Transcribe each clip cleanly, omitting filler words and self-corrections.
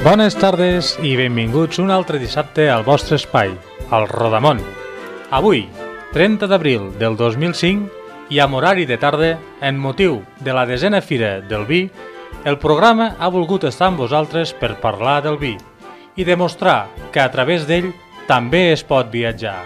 Bones tardes i benvinguts un altre dissabte al vostre espai, al Rodamón. Avui, 30 d'abril del 2005 i amb horari de tarda, en motiu de la 10a Fira del Vi, el programa ha volgut estar amb vosaltres per parlar del vi i demostrar que a través d'ell també es pot viatjar.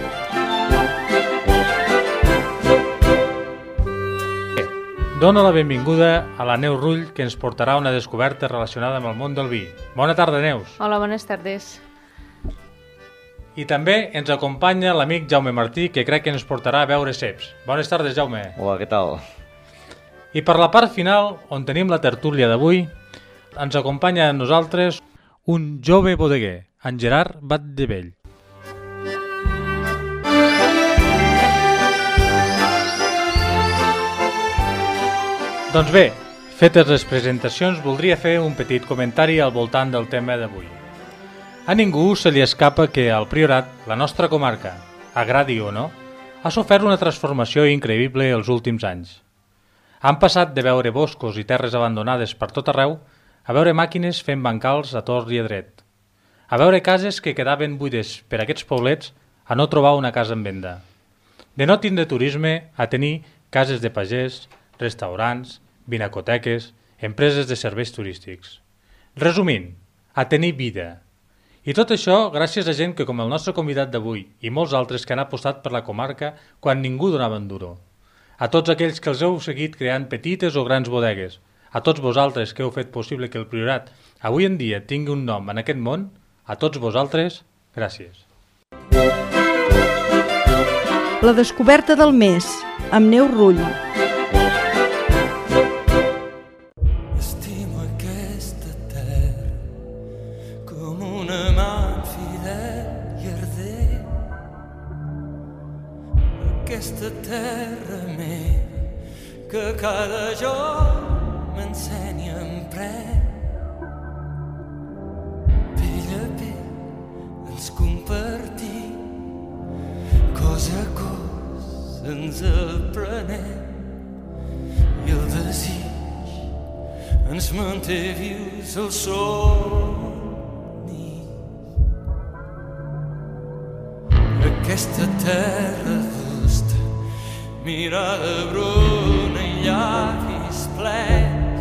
Dono la benvinguda a la Neus Rull, que ens portarà una descoberta relacionada amb el món del vi. Bona tarda, Neus. Hola, bones tardes. I també ens acompanya l'amic Jaume Martí, que crec que ens portarà a veure ceps. Bones tardes, Jaume. Hola, què tal? I per la part final, on tenim la tertúlia d'avui, ens acompanya a nosaltres un jove bodeguer, en Gerard Batdevell. Doncs bé, fetes les presentacions, voldria fer un petit comentari al voltant del tema d'avui. A ningú se li escapa que al Priorat, la nostra comarca, agradi o no, ha sofert una transformació increïble els últims anys. Han passat de veure boscos i terres abandonades per tot arreu a veure màquines fent bancals a tort i a dret, a veure cases que quedaven buides per aquests poblets a no trobar una casa en venda, de no tindre turisme a tenir cases de pagès, restaurants, vinacoteques, empreses de serveis turístics. Resumint, a tenir vida. I tot això gràcies a gent que com el nostre convidat d'avui i molts altres que han apostat per la comarca quan ningú donava en duro. A tots aquells que els heu seguit creant petites o grans bodegues, a tots vosaltres que heu fet possible que el Priorat avui en dia tingui un nom en aquest món, a tots vosaltres, gràcies. La descoberta del mes, amb Neus Rull. Aquesta terra meva que cada jorn m'ensenya en pren. Pell a pell ens compartim, cos a cos ens aprenem i el desig ens manté vius els somnis. Aquesta terra mirada bruna i llavis plens,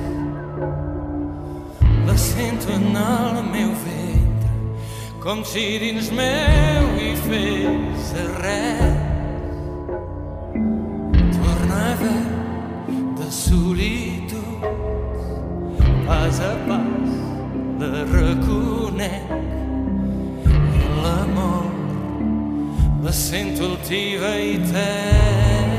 la sento en el meu ventre, com si dins meu hi fes res. Torna a veu de solitud, pas a pas la reconec, i l'amor la sento altiva i tendra.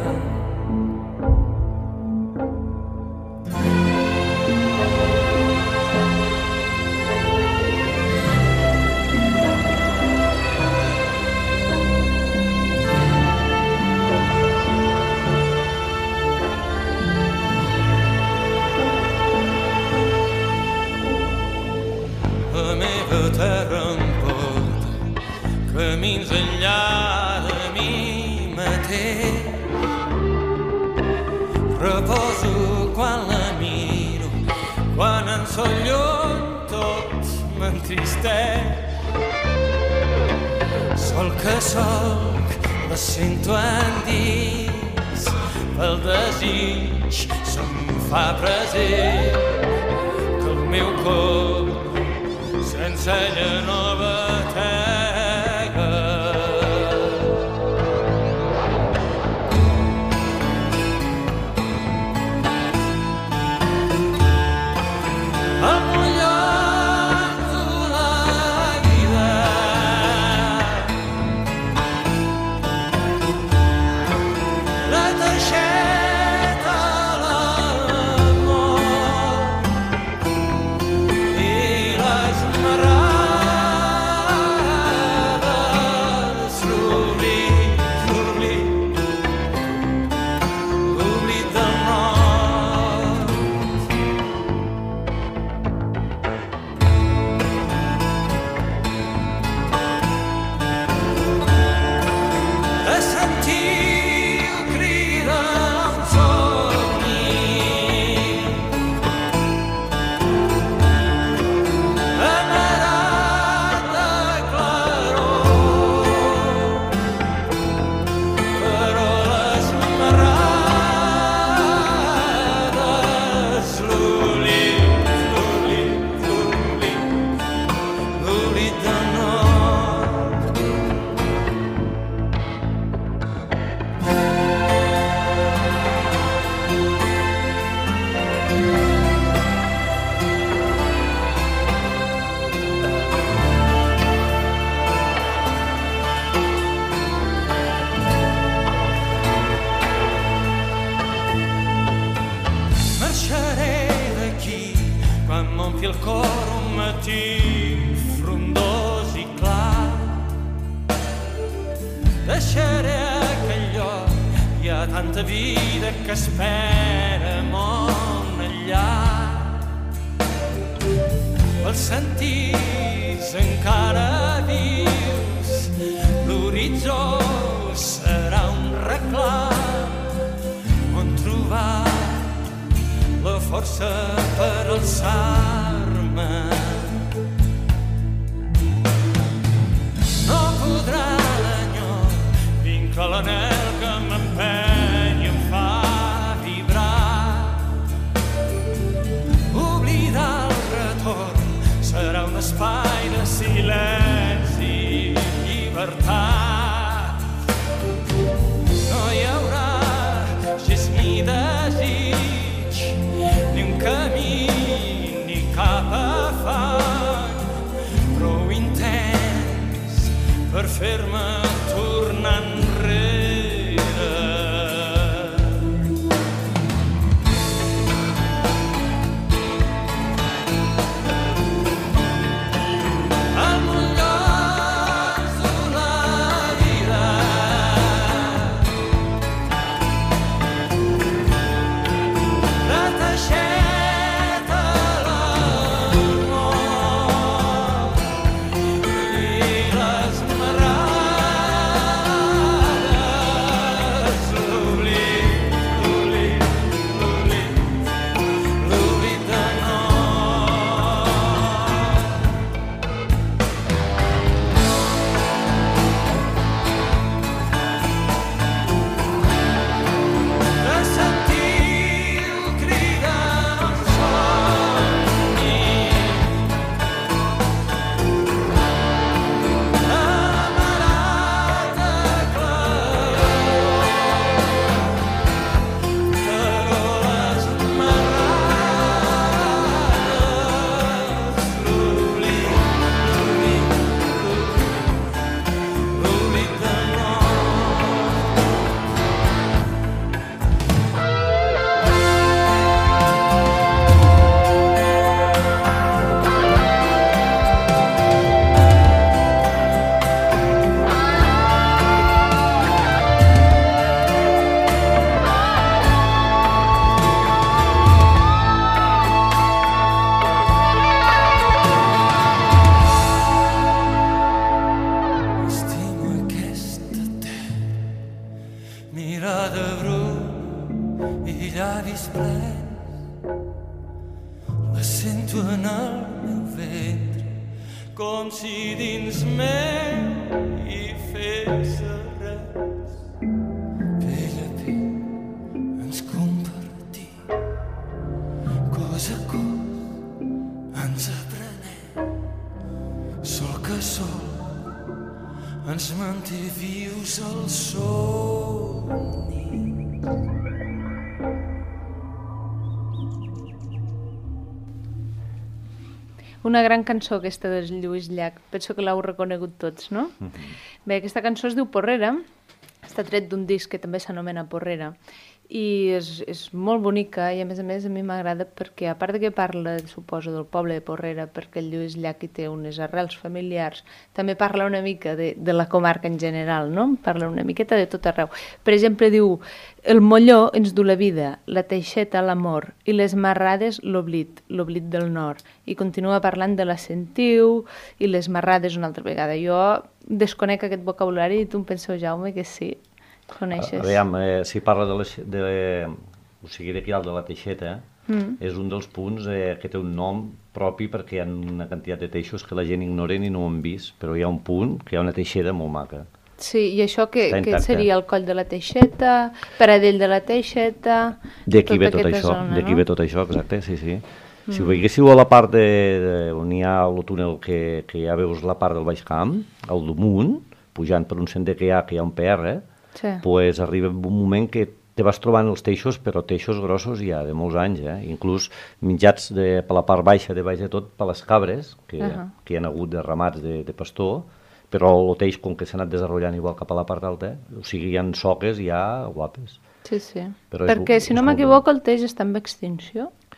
La meva terra em porta camins enllà de mi mateix. Reposo quan la miro, quan en sol lluny tot m'entristeix. Sol que solc la sento endins, pel desig se'm fa present que el meu cor s'ensenya nova terra. ancora un matí frondós i clar. Deixaré aquell lloc, hi ha tanta vida que espera món enllà. Els sentits encara vius, l'horitzó serà un reclam on trobar la força per alçar-me. No podrà l'enyor vinclar l'anhel que m'empeny i em fa vibrar. Oblidar el retorn serà un espai de silenci i llibertat. No hi haurà gest ni desig, ni un camí, ni cap afany, prou intens per fer-me tornar enrere. Al mon lloc de la vida, la teixeta, l'amor i les marrades, l'oblit, l'oblit, l'oblit, l'oblit de nou. De sentir-ho cridar en somni, amarat de claror, taroles marrades, l'oblit, l'oblit, l'oblit, l'oblit de nou. Estimo aquesta terra, mirada bruna i llavis plens. La sento en el meu ventre, com si dins meu hi fes res. Pell a pell ens compartim, cos a cos ens aprenem. Sol que sol ens manté vius el somni. Una gran cançó aquesta del Lluís Llach, penso que l'heu reconegut tots, no? Bé, aquesta cançó es diu Porrera, està tret d'un disc que també s'anomena Porrera, i és molt bonica i a més a mi m'agrada perquè a part de que parla, suposo, del poble de Porrera, perquè el Lluís Llach hi té unes arrels familiars, també parla una mica de la comarca en general, no? Parla una miqueta de tot arreu. Per exemple, diu: el molló ens du la vida, la teixeta l'amor i les marrades l'oblit, l'oblit del nord. I continua parlant de la sentiu i les marrades una altra vegada. Jo desconec aquest vocabulari i tu em penso, Jaume, que sí. Coneixes? Aviam, si parla o sigui, d'aquí dalt de la teixeta, és un dels punts que té un nom propi perquè hi ha una quantitat de teixos que la gent ignoren i no ho han vist, però hi ha un punt que hi ha una teixeta molt maca. Sí, i això que seria el coll de la teixeta, Paradell de la teixeta... D'aquí ve tot això, d'aquí ve tot això, exacte, sí, sí. Si ho veiéssiu a la part on hi ha el túnel que ja veus la part del Baix Camp, al damunt, pujant per un sender que hi ha un PR, pues arriba un moment que te vas trobant els teixos, però teixos grossos ja de molts anys, inclús menjats per la part baixa de baix de tot per les cabres, que hi ha hagut de ramats de pastor, però el teix, com que s'ha anat desenvolupant igual cap a la part alta, o sigui, hi ha soques ja guapes. Sí, sí. Perquè, si no m'equivoco, el teix està en extinció.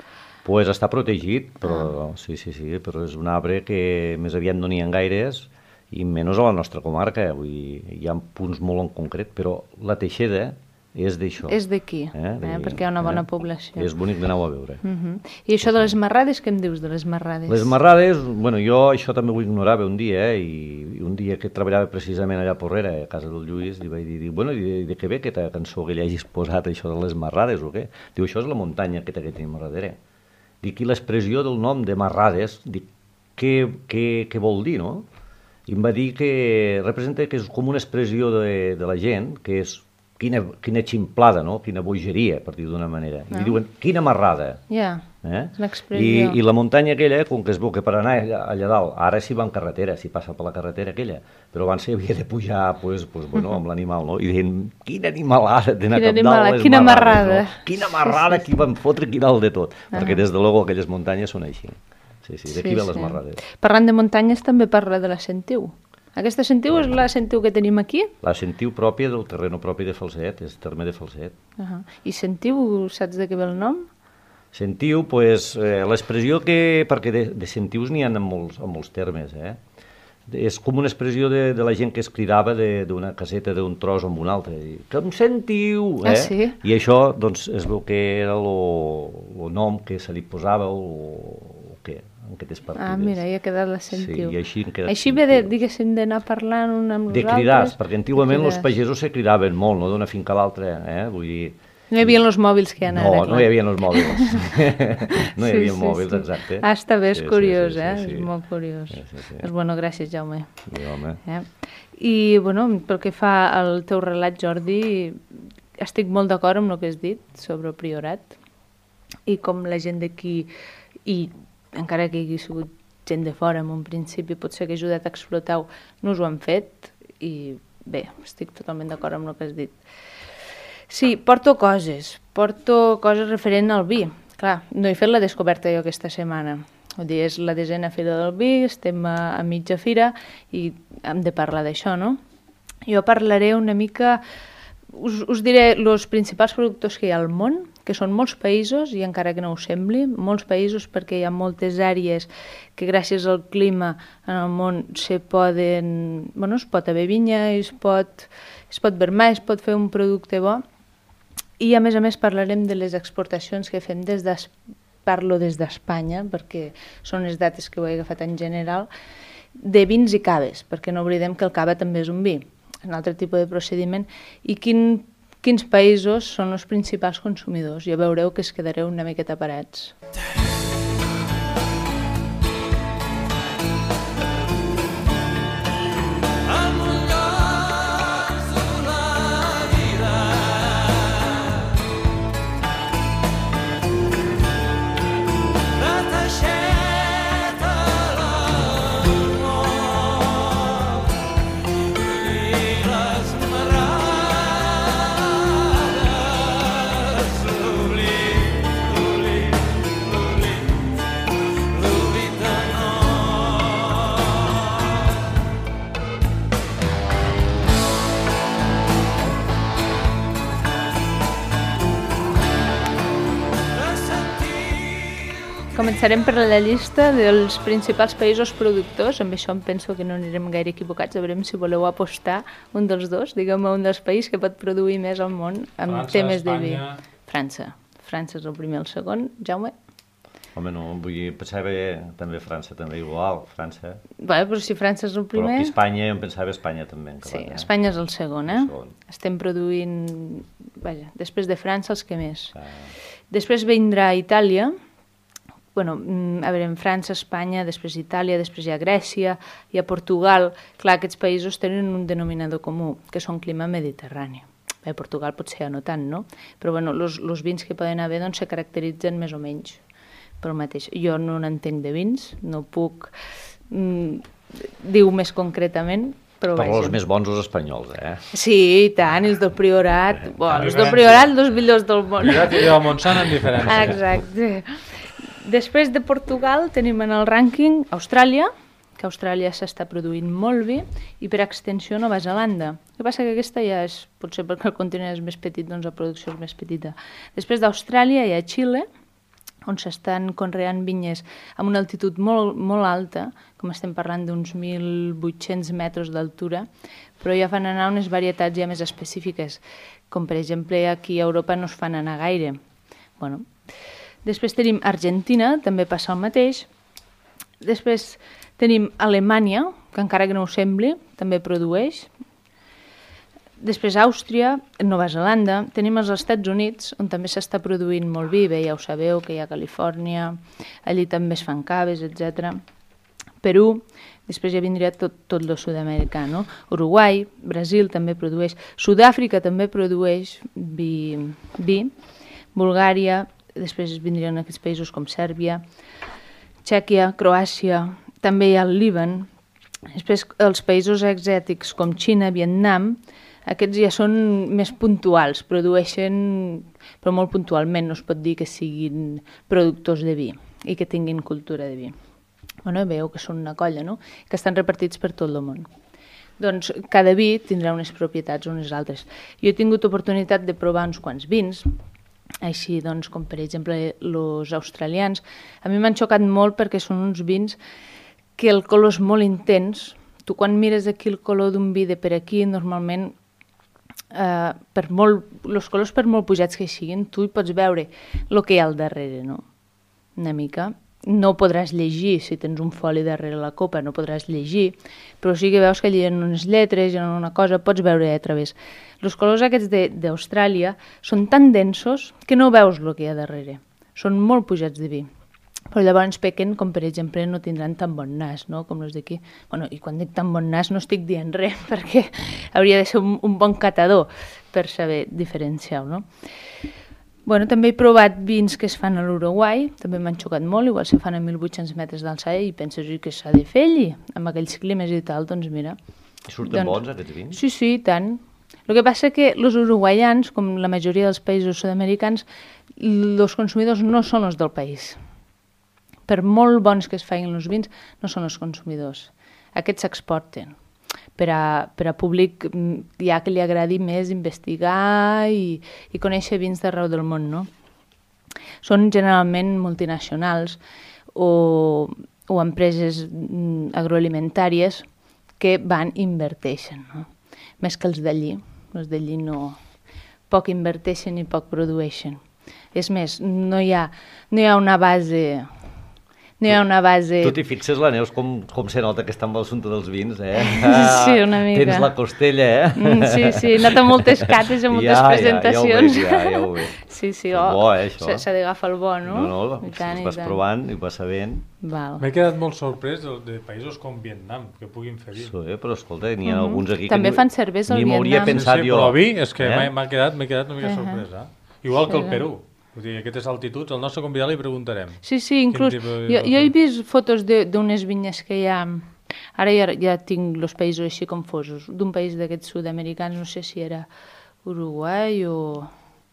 Pues està protegit, però sí, però és un arbre que més aviat no n'hi ha gaires i menys a la nostra comarca. Vull dir, hi ha punts molt en concret, però la Teixeda és d'això. És d'aquí, perquè hi ha una bona població. És bonic d'anar-ho a veure. I això de les marrades, què em dius de les marrades? Les marrades, bueno, jo això també ho ignorava un dia, i un dia que treballava precisament allà a Porrera, a casa del Lluís, li vaig dir, bueno, i de què ve aquesta cançó que li hagis posat això de les marrades o què? Diu, això és la muntanya aquesta que tenim a darrere. Dic, i l'expressió del nom de marrades, dic, què vol dir, no? I em va dir que representa que és com una expressió de la gent, que és quina ximplada, no? Quina bogeria, per dir d'una manera. I diuen, quina marrada. Ja, és l'expressió. I la muntanya aquella, com que es veu que per anar allà dalt, ara s'hi va en carretera, s'hi passa per la carretera aquella, però abans s'hi havia de pujar amb l'animal, no? I deien, quina animalada d'anar cap dalt a les quina marrades. marrada. No? Quina marrada que hi van fotre aquí dalt de tot. Perquè des de luego aquelles muntanyes són així. Sí, d'aquí ve les marrades. Parlant de muntanyes també parla de la Sentiu. Aquesta Sentiu és la Sentiu que tenim aquí? La Sentiu pròpia del terreno propi de Falset, és terme de Falset. I Sentiu, saps de què ve el nom? Sentiu, doncs, l'expressió que... Perquè de sentius n'hi ha en molts termes, És com una expressió de la gent que es cridava d'una caseta, d'un tros amb un altre. Que em sentiu, sí? I això, doncs, es veu que era el nom que se li posava o què, en aquestes partides. Mira, hi ha quedat la Sentiu. Sí, i així ve, diguéssim, d'anar parlant un amb nosaltres. De cridars, perquè antigament els pagesos se cridaven molt, no?, d'una finca a l'altra, vull dir... No hi havia els mòbils que hi ha ara. No hi havia els mòbils. No hi havia mòbils, exacte. Està bé, és curiós, és molt curiós. Doncs, bueno, gràcies, Jaume. I, bueno, pel que fa al teu relat, Jordi, estic molt d'acord amb el que has dit sobre el Priorat i com la gent d'aquí, i encara que hi hagi sigut gent de fora en un principi, potser que ha ajudat a explotar-ho, no us ho han fet, i bé, estic totalment d'acord amb el que has dit. Sí, porto coses referent al vi. Clar, no he fet la descoberta jo aquesta setmana. Vull dir, és la 10a Fira del Vi, estem a mitja fira i hem de parlar d'això, no? Jo parlaré una mica... Us diré els principals productors que hi ha al món, que són molts països, i encara que no ho sembli, molts països perquè hi ha moltes àrees que gràcies al clima en el món es pot haver vinya, es pot vermar, es pot fer un producte bo. I a més parlarem de les exportacions que fem parlo des d'Espanya, perquè són les dates que ho he agafat en general, de vins i caves, perquè no oblidem que el cava també és un vi, un altre tipus de procediment, i quins països són els principals consumidors. Ja veureu que es quedareu una miqueta parats. Començarem per la llista dels principals països productors. Amb això em penso que no anirem gaire equivocats. A veure si voleu apostar un dels dos, diguem-me un dels països que pot produir més al món amb temes de vi. França. França és el primer i el segon. Jaume? Home, no, vull dir, pensava també França, també igual, França. Bé, però si França és el primer... Però aquí Espanya, em pensava Espanya també. Sí, Espanya és el segon, Estem produint, vaja, després de França els que més. Després vindrà Itàlia. Bueno, a veure, en França, Espanya, després Itàlia, després hi ha Grècia, hi ha Portugal. Clar, aquests països tenen un denominador comú, que són clima mediterrani. Bé, Portugal potser ja no tant, no? Però bueno, els vins que poden haver doncs, se caracteritzen més o menys pel mateix. Jo no n'entenc de vins, no puc dir-ho més concretament, però per els més bons els espanyols, Sí, i tant, els del Priorat. Els del Priorat, els millors del món. Priorat i el Montsant en diferència. Exacte. Després de Portugal tenim en el rànquing Austràlia, que Austràlia s'està produint molt vi, i per extensió Nova Zelanda. El que passa que aquesta ja és, potser perquè el continent és més petit, doncs la producció és més petita. Després d'Austràlia hi ha Xile, on s'estan conreant vinyes amb una altitud molt, molt alta, com estem parlant d'uns 1.800 metres d'altura, però ja fan anar unes varietats ja més específiques, com per exemple aquí a Europa no es fan anar gaire. Bueno. Després tenim Argentina, també passa el mateix. Després tenim Alemanya, que encara que no ho sembli, també produeix. Després Àustria, Nova Zelanda, tenim els Estats Units, on també s'està produint molt vi, bé, ja ho sabeu, que hi ha Califòrnia, allí també es fan caves, etc. Perú, després ja vindria tot el sud-americà, no? Uruguai, Brasil també produeix, Sud-àfrica també produeix vi, Bulgària, després vindrien aquests països com Sèrbia, Txèquia, Croàcia, també hi ha el Líban, després els països exòtics com Xina, Vietnam, aquests ja són més puntuals, produeixen, però molt puntualment, no es pot dir que siguin productors de vi i que tinguin cultura de vi. Bueno, veieu que són una colla, no? Que estan repartits per tot el món. Doncs cada vi tindrà unes propietats unes altres. Jo he tingut oportunitat de provar uns quants vins, així doncs com per exemple els australians. A mi m'han xocat molt perquè són uns vins que el color és molt intens. Tu quan mires aquí el color d'un vi de per aquí, normalment els colors per molt pujats que siguin, tu hi pots veure el que hi ha al darrere, no? Una mica. No podràs llegir, si tens un foli darrere la copa, no podràs llegir, però sí que veus que allà hi ha unes lletres, hi ha una cosa, pots veure a través. Els colors aquests d'Austràlia són tan densos que no veus el que hi ha darrere. Són molt pujats de vi. Però llavors pequen, com per exemple, no tindran tan bon nas, no? Com els d'aquí. Bueno, i quan dic tan bon nas no estic dient res, perquè hauria de ser un bon catador per saber diferenciar-ho, no? Bueno, també he provat vins que es fan a l'Uruguai, també m'han xocat molt, igual se fan a 1.800 metres d'alçada i penses que s'ha de fer allí, amb aquells climes i tal, doncs mira. I surten bons aquests vins? Sí, sí, tant. El que passa que els uruguaians, com la majoria dels països sud-americans, els consumidors no són els del país. Per molt bons que es facin els vins, no són els consumidors. Aquests s'exporten. Per a públic ja que li agradi més investigar i conèixer vins d'arreu del món, no? Són generalment multinacionals o empreses agroalimentàries que van i inverteixen, no? Més que els d'allí. Els d'allí no... Poc inverteixen i poc produeixen. És més, no hi ha una base... No hi ha una base... Tu t'hi fixes, la Neus, com se nota que està amb l'assumpte dels vins, eh? Sí, una mica. Tens la costella, eh? Sí, sí, he anat a moltes cates, a moltes presentacions. Ja ho veig. Sí, sí, bo, això. S'ha d'agafar el bo, no? No, vas provant i vas sabent. M'he quedat molt sorprès de països com Vietnam, que puguin fer vi. Sí, però escolta, n'hi ha alguns aquí també fan cervesa al Vietnam. Ni m'hauria pensat jo. Però vi, és que m'he quedat una mica sorprès, Igual que el Perú. Vull dir, aquestes altituds, al nostre convidat li preguntarem. Sí, inclús, jo he vist fotos d'unes vinyes que hi ha, ara ja tinc els països així confosos, d'un país d'aquests sud-americans, no sé si era Uruguai o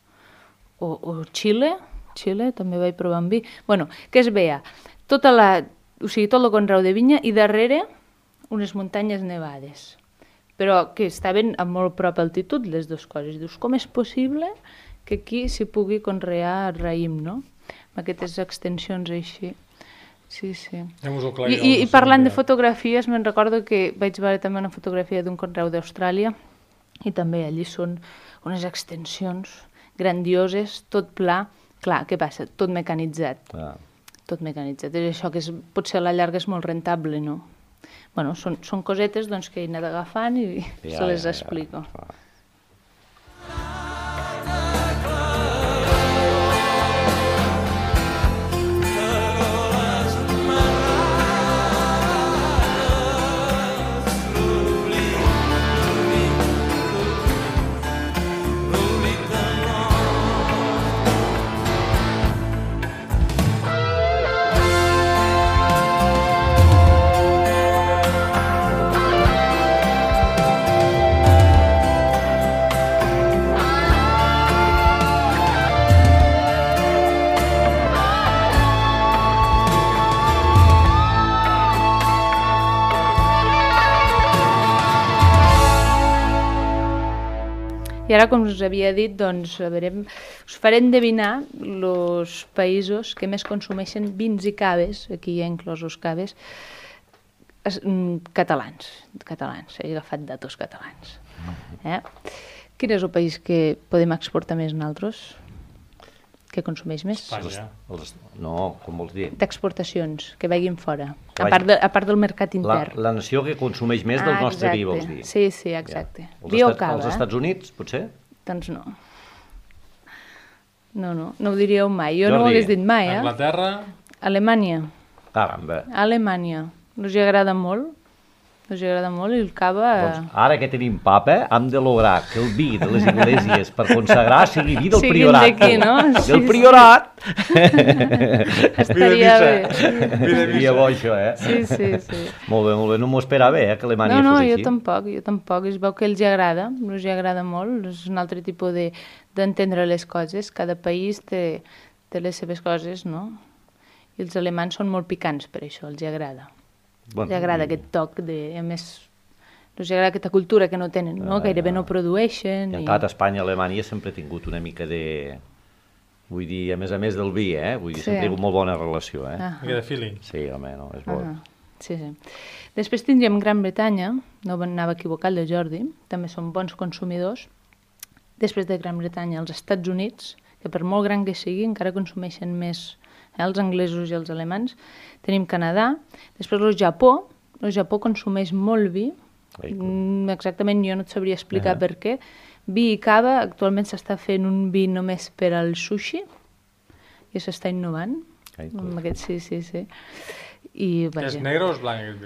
Xile, també vaig provar amb vi. Bueno, que es veia tot el conreu de vinya i darrere unes muntanyes nevades, però que estaven a molt prop d'altitud les dues coses. Dius, com és possible que aquí s'hi pugui conrear raïm, no? Amb aquestes extensions així. Sí, sí. I parlant de fotografies, me'n recordo que vaig veure també una fotografia d'un conreu d'Austràlia i també allí són unes extensions grandioses, tot pla. Clar, què passa? Tot mecanitzat. Tot mecanitzat. És això que potser a la llarga és molt rentable, no? Bueno, són cosetes doncs, que he anat agafant i se les explico. I ara, com us havia dit, doncs, us faré endevinar els països que més consumeixen vins i caves, aquí hi ha inclosos caves, catalans. He agafat datos catalans. Quin és el país que podem exportar més nosaltres? Que consumeix més? Espanya. No, com vols dir? D'exportacions, que vagin fora, a part del mercat intern. La nació que consumeix més del nostre vi, vols dir? Sí, exacte. Vi o cava. Els Estats Units, potser? Doncs no. No ho diríeu mai. Jo no ho hagués dit mai, Anglaterra? Alemanya. Caramba. Alemanya. Us hi agrada molt? Us hi agrada molt i el cava... Doncs ara que tenim papa, hem de lograr que el vi de les esglésies per consagrar sigui vi del priorat. Siguin d'aquí, no? Del priorat! Estaria bé. Seria bo això, Sí. Molt bé. No m'ho esperava, que Alemanya fos així. No, jo tampoc. Es veu que els hi agrada molt. És un altre tipus d'entendre les coses. Cada país té les seves coses, no? I els alemans són molt picants per això, els hi agrada. Els agrada aquest toc, a més, els agrada aquesta cultura que no tenen, no? Gairebé no produeixen. I encara Espanya i Alemanya sempre ha tingut una mica de... Vull dir, a més del vi, Vull dir, sempre hi ha hagut molt bona relació, Una mica de feeling. Sí, home, no, és bo. Sí. Després tindríem Gran Bretanya, no anava equivocat el Jordi, també són bons consumidors. Després de Gran Bretanya, els Estats Units, que per molt gran que sigui, encara consumeixen més els anglesos i els alemans. Tenim Canadà, després el Japó consumeix molt vi, exactament jo no et sabria explicar per què. Vi i cava, actualment s'està fent un vi només per al sushi, i s'està innovant. Sí. És negre o és blanc aquest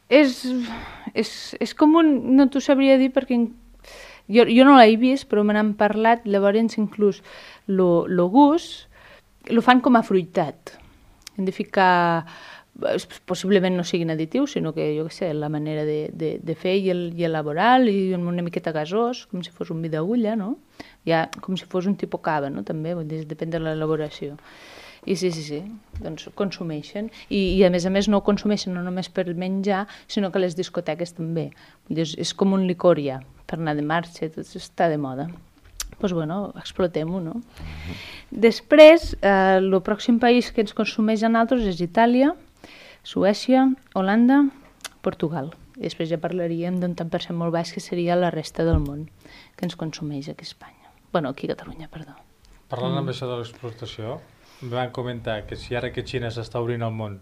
vi? És com un... No t'ho sabria dir perquè jo no l'he vist, però me n'han parlat, llavors inclús el gust lo fan com a fruitat. Hem de ficar... Possiblement no siguin additius, sinó que, jo què sé, la manera de fer i elaborar, i una miqueta gasós, com si fos un vi d'agulla, no? Ja, com si fos un tipus cava, no? També, depèn de l'elaboració. I sí, doncs consumeixen. I a més no ho consumeixen no només per menjar, sinó que les discoteques també. És com un licor ja, per anar de marxa, tot està de moda. Doncs bueno, explotem-ho, no? Després, el pròxim país que ens consumeix a nosaltres és Itàlia, Suècia, Holanda, Portugal. I després ja parlaríem d'un tant per cent molt baix que seria la resta del món que ens consumeix aquí a Espanya. Bueno, aquí a Catalunya, perdó. Parlant amb això de l'exportació, em van comentar que si ara que Xina s'està obrint al món,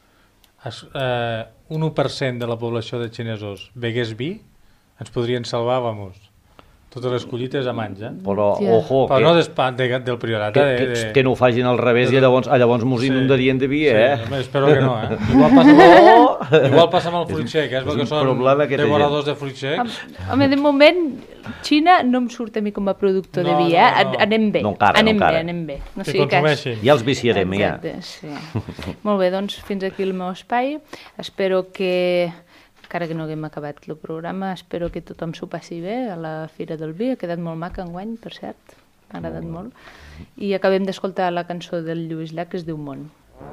un 1% de la població de xinesos begués vi, ens podrien salvar, vamos. Totes les collites a mans, Però, ojo... Però no del priorat, Que no ho facin al revés i llavors mos inundarien de vi, Sí, espero que no, Igual passa amb el fruit sec, és perquè són devoradors de fruit sec. Home, de moment, Xina no em surt a mi com a productor de vi, Anem bé. Anem bé. Que consumeixin. Ja els viciarem, ja. Molt bé, doncs fins aquí el meu espai. Espero que... Encara que no haguem acabat el programa, espero que tothom s'ho passi bé a la Fira del Vi. Ha quedat molt maca enguany, per cert. M'ha agradat molt. I acabem d'escoltar la cançó del Lluís Llach que es diu Món.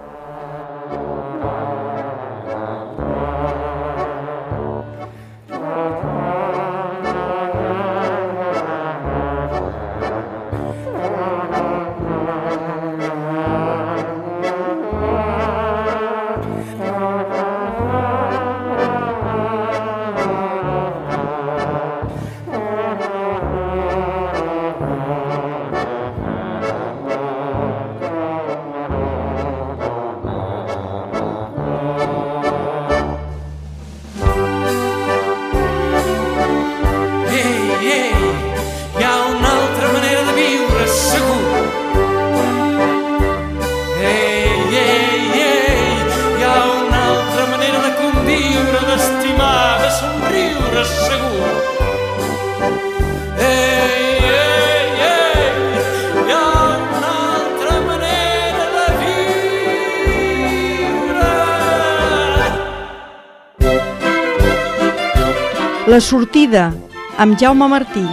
La sortida, amb Jaume Martí.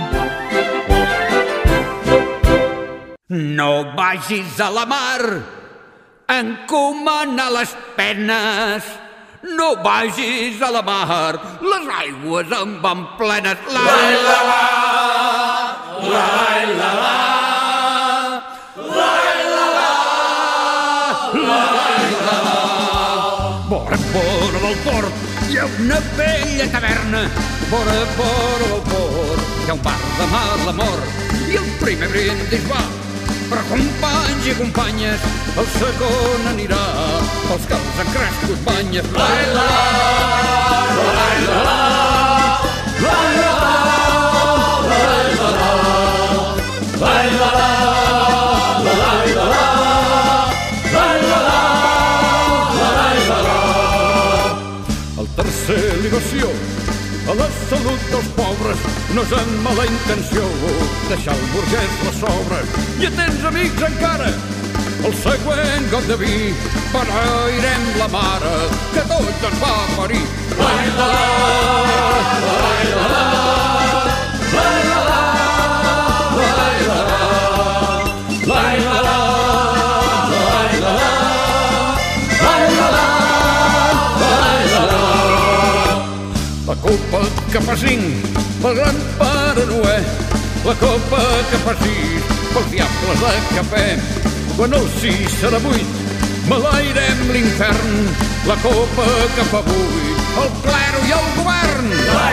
No vagis a la mar, encomana les penes. No vagis a la mar, les aigües en van plenes. La, la, la, la, hi ha una vella taverna, vora del port, hi ha un bar de mal amor, i el primer brindis va. Però companys i companyes, el segon anirà pels que els han crescut banyes. El tercer libació a la salut dels pobres no és amb mala intenció deixar el burguès les sobres. I tens amics encara, el següent got de vi beneirem la mare que tots ens va parir. La copa que fa 5 pel gran Pare Noè, la copa que fa 6 pels diables de cafè. Quan el 6 serà 8 maleirem l'infern, la copa que fa 8 el clero i el govern.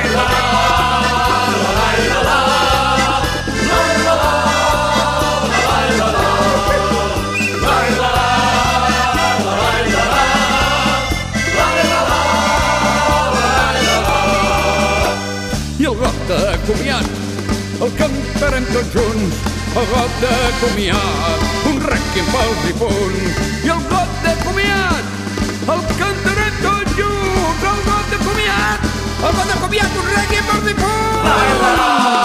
I el got de comiat el cantarem tots junts, el got de comiat, un rèquiem pels difunts. I el got de comiat el cantarem tots junts, el got de comiat, un rèquiem pels difunts.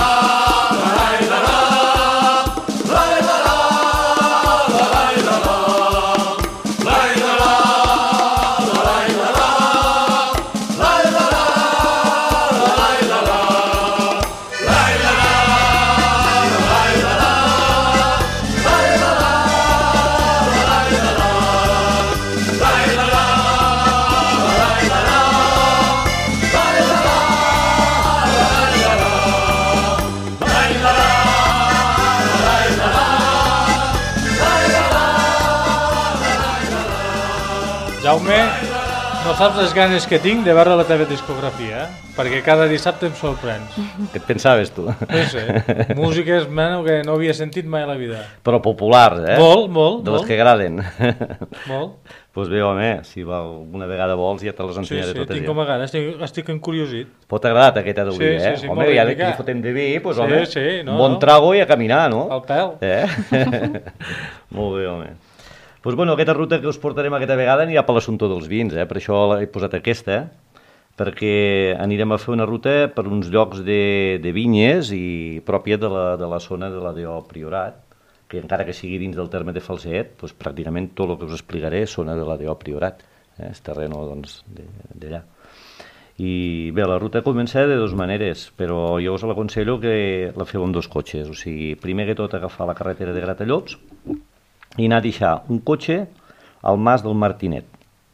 Jaume, no saps les ganes que tinc de veure la teva discografia, perquè cada dissabte em sorprens. Què et pensaves, tu? No sé, músiques que no havia sentit mai a la vida. Però populars, eh? Molt. De les que agraden. Molt. Doncs bé, home, si alguna vegada vols ja te les ensenyaré totes. Sí, tinc com a ganes, estic encuriosit. Pot agradat aquesta d'avui, eh? Sí, home, ja que li fotem de vi, doncs home, un bon trago i a caminar, no? Al pèl. Molt bé, home. Doncs bueno, aquesta ruta que us portarem aquesta vegada anirà per l'assumpte dels vins, per això he posat aquesta, perquè anirem a fer una ruta per uns llocs de vinyes i pròpia de la zona de la D.O. Priorat, que encara que sigui dins del terme de Falset, doncs pràcticament tot el que us explicaré és zona de la D.O. Priorat, és terreno d'allà. I bé, la ruta comença de dues maneres, però jo us l'aconsello que la feu amb 2 cotxes, o sigui, primer que tot agafar la carretera de Gratallops i anar a deixar un cotxe al Mas del Martinet,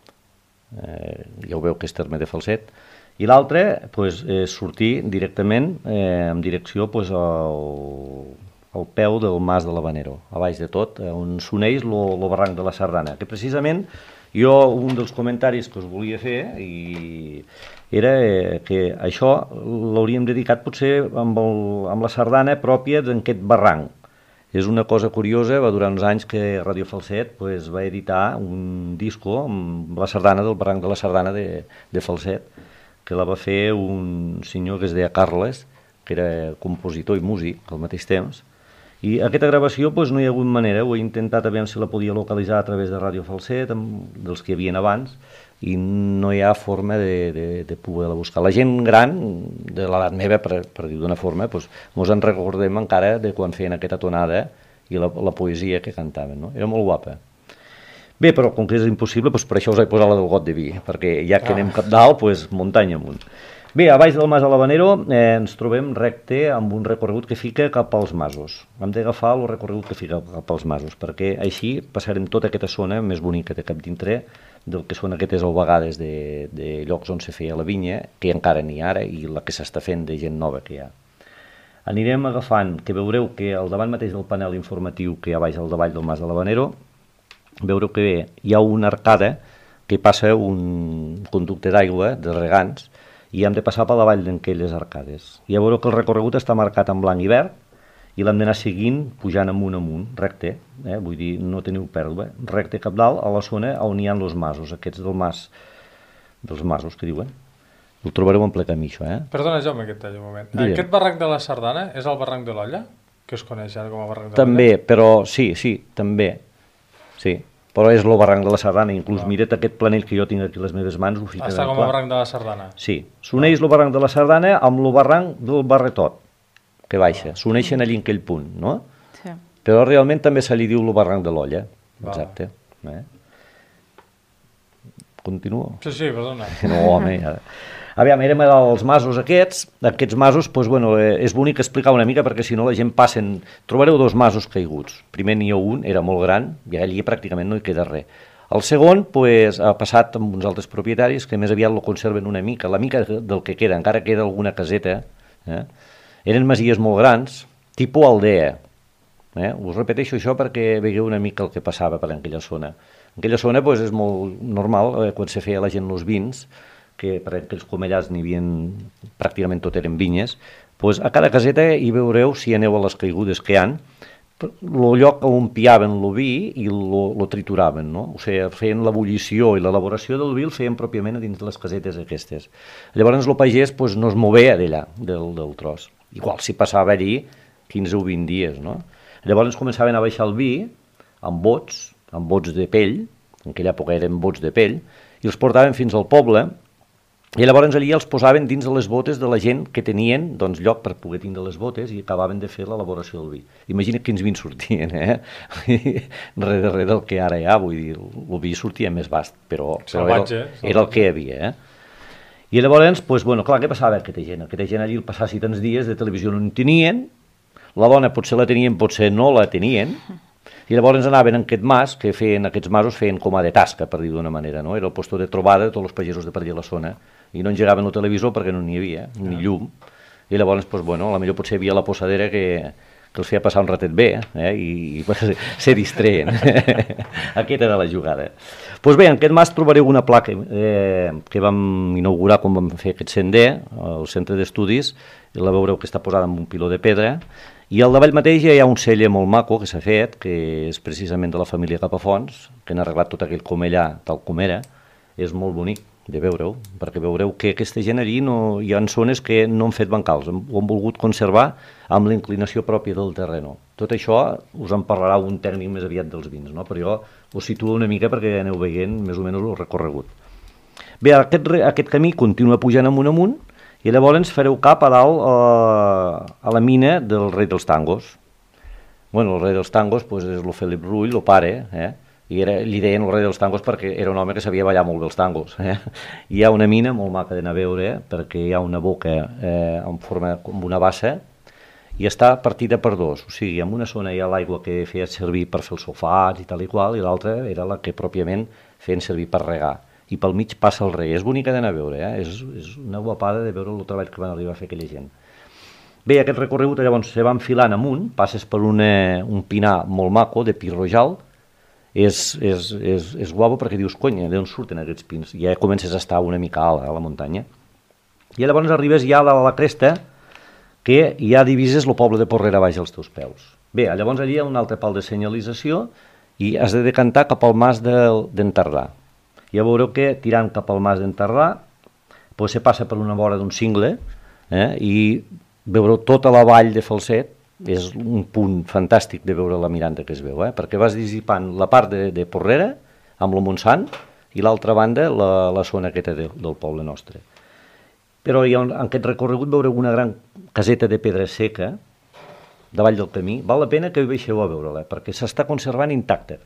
ja ho veu que és terme de Falset, i l'altre és sortir directament en direcció al peu del Mas de l'Habanero, a baix de tot, on s'uneix el barranc de la Sardana, que precisament jo un dels comentaris que us volia fer era que això l'hauríem dedicat potser amb la sardana pròpia d'aquest barranc. És una cosa curiosa, va durar uns anys que Radio Falset va editar un disco amb la sardana del barranc de la Sardana de Falset, que la va fer un senyor que es deia Carles, que era compositor i músic al mateix temps, i aquesta gravació no hi ha hagut manera, ho he intentat a veure si la podia localitzar a través de Radio Falset, dels que hi havia abans, i no hi ha forma de poder-la buscar. La gent gran, de l'edat meva, per dir d'una forma, ens en recordem encara de quan feien aquesta tonada i la poesia que cantaven, no? Era molt guapa. Bé, però com que és impossible, per això us he posat la del got de vi, perquè ja que anem cap dalt, muntanya amunt. Bé, a baix del Mas de l'Habanero ens trobem recte amb un recorregut que fica cap als masos. Hem d'agafar el recorregut que fica cap als masos, perquè així passarem tota aquesta zona més bonica de cap dintre del que són aquestes alvegades de llocs on se feia la vinya, que encara n'hi ha ara, i la que s'està fent de gent nova que hi ha. Anirem agafant, que veureu que al davant mateix del panel informatiu que hi ha baix al davall del Mas de l'Habanero, veureu que hi ha una arcada que passa un conducte d'aigua de regants i hem de passar per la vall d'aquelles arcades. I a veure que el recorregut està marcat en blanc i verd i l'hem d'anar seguint pujant amunt, recte, vull dir, no teniu pèrdua, recte cap dalt a la zona on hi ha els masos, aquests dels masos que diuen. Ho trobareu en ple camí, això, Perdona, Jaume, que et tallo un moment. Digue'm. Aquest barranc de la Sardana és el barranc de l'Olla? Que es coneix ara com a barranc de l'Olla? També, però sí, també. Sí, però és el barranc de la Sardana. Inclús mira't aquest planell que jo tinc aquí a les meves mans. Està com a barranc de la Sardana? Sí, s'uneix el barranc de la Sardana amb el barranc del Barretot, que baixa. S'uneixen allí en aquell punt, no? Sí. Però realment també se li diu el barranc de l'Olla. Exacte. Continuo? Sí, perdona. No, home, ja... Aviam, érem als masos aquests masos, doncs, bueno, és bonic explicar una mica perquè si no la gent passen... Trobareu dos masos caiguts. Primer n'hi ha un, era molt gran, i allí pràcticament no hi queda res. El segon doncs, ha passat amb uns altres propietaris que més aviat lo conserven una mica, la mica del que queda, encara queda alguna caseta. Eren masies molt grans, tipus aldea. Us repeteixo això perquè veieu una mica el que passava per aquella zona. En aquella zona doncs, és molt normal, quan se feia la gent els vins, que per aquells comellars n'hi havia pràcticament tot eren vinyes, doncs a cada caseta hi veureu, si aneu a les caigudes que hi ha, el lloc on piaven el vi i lo trituraven, no? O sigui, feien l'ebullició i l'elaboració del vi el feien pròpiament a dins de les casetes aquestes. Llavors el pagès doncs, no es movia d'allà, del tros. Igual si passava allí 15 o 20 dies, no? Llavors començaven a baixar el vi amb bots de pell, en aquella època eren bots de pell, i els portaven fins al poble. I llavors allí els posaven dins de les botes de la gent que tenien doncs, lloc per poder tindre les botes i acabaven de fer l'elaboració del vi. Imagina't quins vins sortien, Res del que ara hi ha, vull dir, el vi sortia més vast, però era el que hi havia, I llavors, doncs, bueno, clar, què passava aquesta gent? Aquesta gent allí el passassi tants dies de televisió no en tenien, la dona potser la tenien, potser no la tenien, i llavors anaven en aquest mas, que aquests masos feien com a de tasca, per dir d'una manera, no? Era el lloc de trobada de tots els pagesos de per allà a la zona, i no engegaven el televisor perquè no n'hi havia, ni llum, i llavors, doncs, bueno, potser hi havia la posadera que els feia passar un ratet bé, i se distreien. Aquesta era la jugada. Doncs bé, en aquest mas trobareu una placa que vam inaugurar quan vam fer aquest sender, al centre d'estudis, i la veureu que està posada amb un piló de pedra, i al davall mateix hi ha un celler molt maco que s'ha fet, que és precisament de la família Capafons, que han arreglat tot aquell comellà tal com era. És molt bonic de veure-ho, perquè veureu que aquesta gent allí hi ha zones que no han fet bancals, ho han volgut conservar amb la inclinació pròpia del terreno. Tot això us en parlarà un tècnic més aviat dels vins, no? Però jo us situo una mica perquè aneu veient més o menys el recorregut. Bé, aquest camí continua pujant amunt, i llavors fareu cap a dalt a la mina del rei dels tangos. Bueno, el rei dels tangos és el Felip Rull, el pare, i li deien el rei dels tangos perquè era un home que sabia ballar molt bé els tangos. Hi ha una mina molt maca d'anar a veure, perquè hi ha una boca en forma com una bassa, i està partida per dos. O sigui, en una zona hi ha l'aigua que feia servir per fer els sofats i tal i qual, i l'altra era la que pròpiament feien servir per regar. I pel mig passa el rei. És bonica d'anar a veure, és una guapada de veure el treball que van arribar a fer aquella gent. Bé, aquest recorregut llavors se va enfilant amunt, passes per un pinar molt maco de pi rojal, és guapo perquè dius, cony, d'on surten aquests pins? I ja comences a estar una mica alt a la muntanya. I llavors arribes ja a la cresta, que ja divises el poble de Porrera baix als teus peus. Bé, llavors allí hi ha un altre pal de senyalització i has de decantar cap al mas d'en Tardà. Ja veureu que tirant cap al mas d'en Tardà se passa per una vora d'un cingle i veureu tota la vall de Falset. És un punt fantàstic de veure la miranda que es veu, perquè vas dissipant la part de Porrera amb el Montsant i l'altra banda la zona aquesta del poble nostre. Però en aquest recorregut veureu una gran caseta de pedra seca davall del camí. Val la pena que baixeu a veure-la perquè s'està conservant intacta.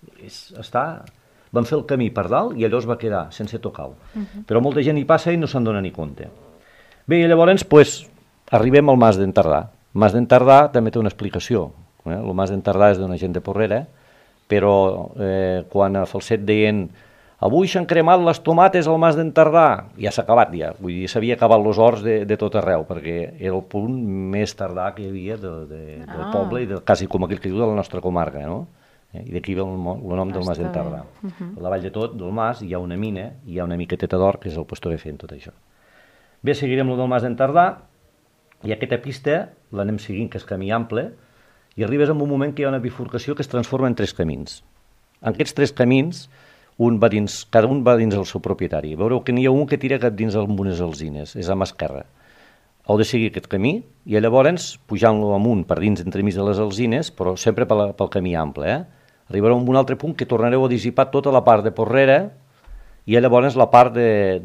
Van fer el camí per dalt i allò es va quedar sense tocar-ho. Però molta gent hi passa i no se'n dona ni compte. Bé, i llavors arribem al mas d'en Tardà. El mas d'en Tardà també té una explicació. El mas d'en Tardà és d'una gent de Porrera, però quan a Falset deien avui s'han cremat les tomates al mas d'en Tardà, ja s'ha acabat ja. Vull dir, s'havia acabat els horts de tot arreu, perquè era el punt més tardà que hi havia del poble i quasi com aquell que diu de la nostra comarca, no? I d'aquí ve el nom del Mas d'en Tardà. A la vall de tot, del mas, hi ha una mina, i hi ha una miqueteta d'or, que és el puesto de fent tot això. Bé, seguirem el del Mas d'en Tardà, i aquesta pista l'anem seguint, que és camí ample, i arribes en un moment que hi ha una bifurcació que es transforma en 3 camins. En aquests 3 camins, cada un va dins el seu propietari. Veureu que n'hi ha un que tira cap dins d'unes alzines, és a mà esquerra. Heu de seguir aquest camí i llavors pujant-lo amunt per dins entremig de les alzines, però sempre pel camí ample, arribareu a un altre punt que tornareu a dissipar tota la part de Porrera i llavors la part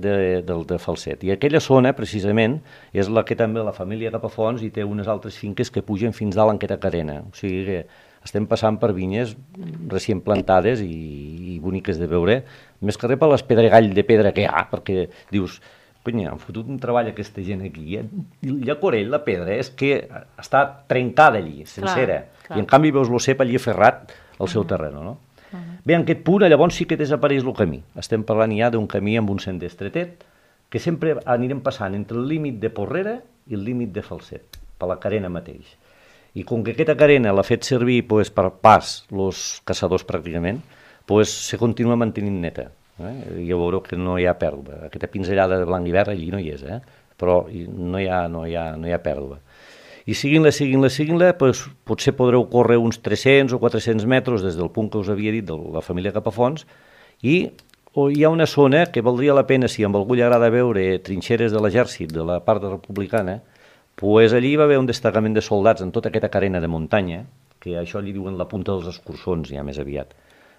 de Falset. I aquella zona, precisament, és la que també la família Capafons i té unes altres finques que pugen fins dalt en aquesta carena. O sigui que estem passant per vinyes recient plantades i boniques de veure, més que res per les pedregall de pedra que hi ha, perquè dius, conya, han fotut un treball aquesta gent aquí. I la Corell, la pedra, és que està trencada allí, sencera. I en canvi veus el cep allí aferrat al seu terreno, no? Bé, en aquest punt, llavors sí que desapareix el camí. Estem parlant ja d'un camí amb un sender estretet, que sempre anirem passant entre el límit de Porrera i el límit de Falset, per la carena mateix. I com que aquesta carena l'ha fet servir per pas els caçadors pràcticament, se continua mantenint neta. Ja veureu que no hi ha pèrdua. Aquesta pinzellada de blanc i verd allí no hi és, però no hi ha pèrdua. I seguint-la, potser podreu córrer uns 300 o 400 metres des del punt que us havia dit de la família Capafons, i hi ha una zona que valdria la pena, si amb algú li agrada veure trinxeres de l'exèrcit de la part republicana, allí va haver un destacament de soldats en tota aquesta carena de muntanya, que això li diuen la punta dels escurçons, ja més aviat.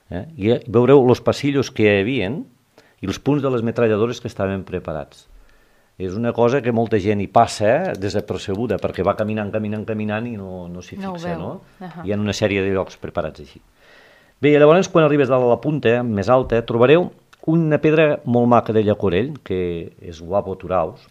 I veureu els passillos que hi havia i els punts de les metralladores que estaven preparats. És una cosa que molta gent hi passa desapercebuda, perquè va caminant i no s'hi fixa, no? Hi ha una sèrie de llocs preparats així. Bé, llavors, quan arribes dalt a la punta, més alta, trobareu una pedra molt maca de Llacorell, que és guapo Turaus,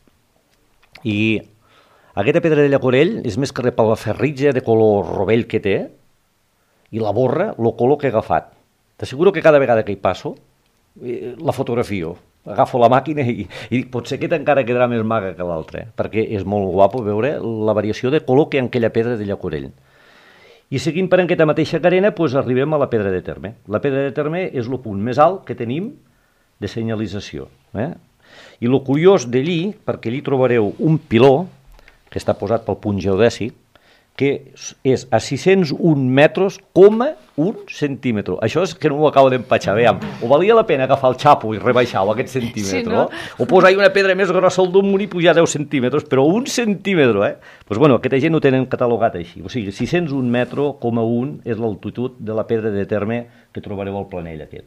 i aquesta pedra de Llacorell és més que res per la ferritja de color rovell que té, i la borra, el color que ha agafat. T'asseguro que cada vegada que hi passo, la fotografio. Agafo la màquina i dic, potser aquesta encara quedarà més maga que l'altra, perquè és molt guapo veure la variació de color que hi ha en aquella pedra de Llacorell. I seguint per aquesta mateixa carena, arribem a la pedra de Terme. La pedra de Terme és el punt més alt que tenim de senyalització. I el curiós d'allí, perquè allí trobareu un piló, que està posat pel punt geodèsic, que és a 601 metres, 1 centímetre. Això és que no ho acabo d'empatxar, veiem. O valia la pena agafar el xapo i rebaixar-ho, aquest centímetre, no? O posar-hi una pedra més grossa al damunt i pujar 10 centímetres, però 1 centímetre, Doncs, bueno, aquesta gent ho tenen catalogat així. O sigui, 601 metres, 1 és l'altitud de la pedra de Terme que trobareu al planell aquest.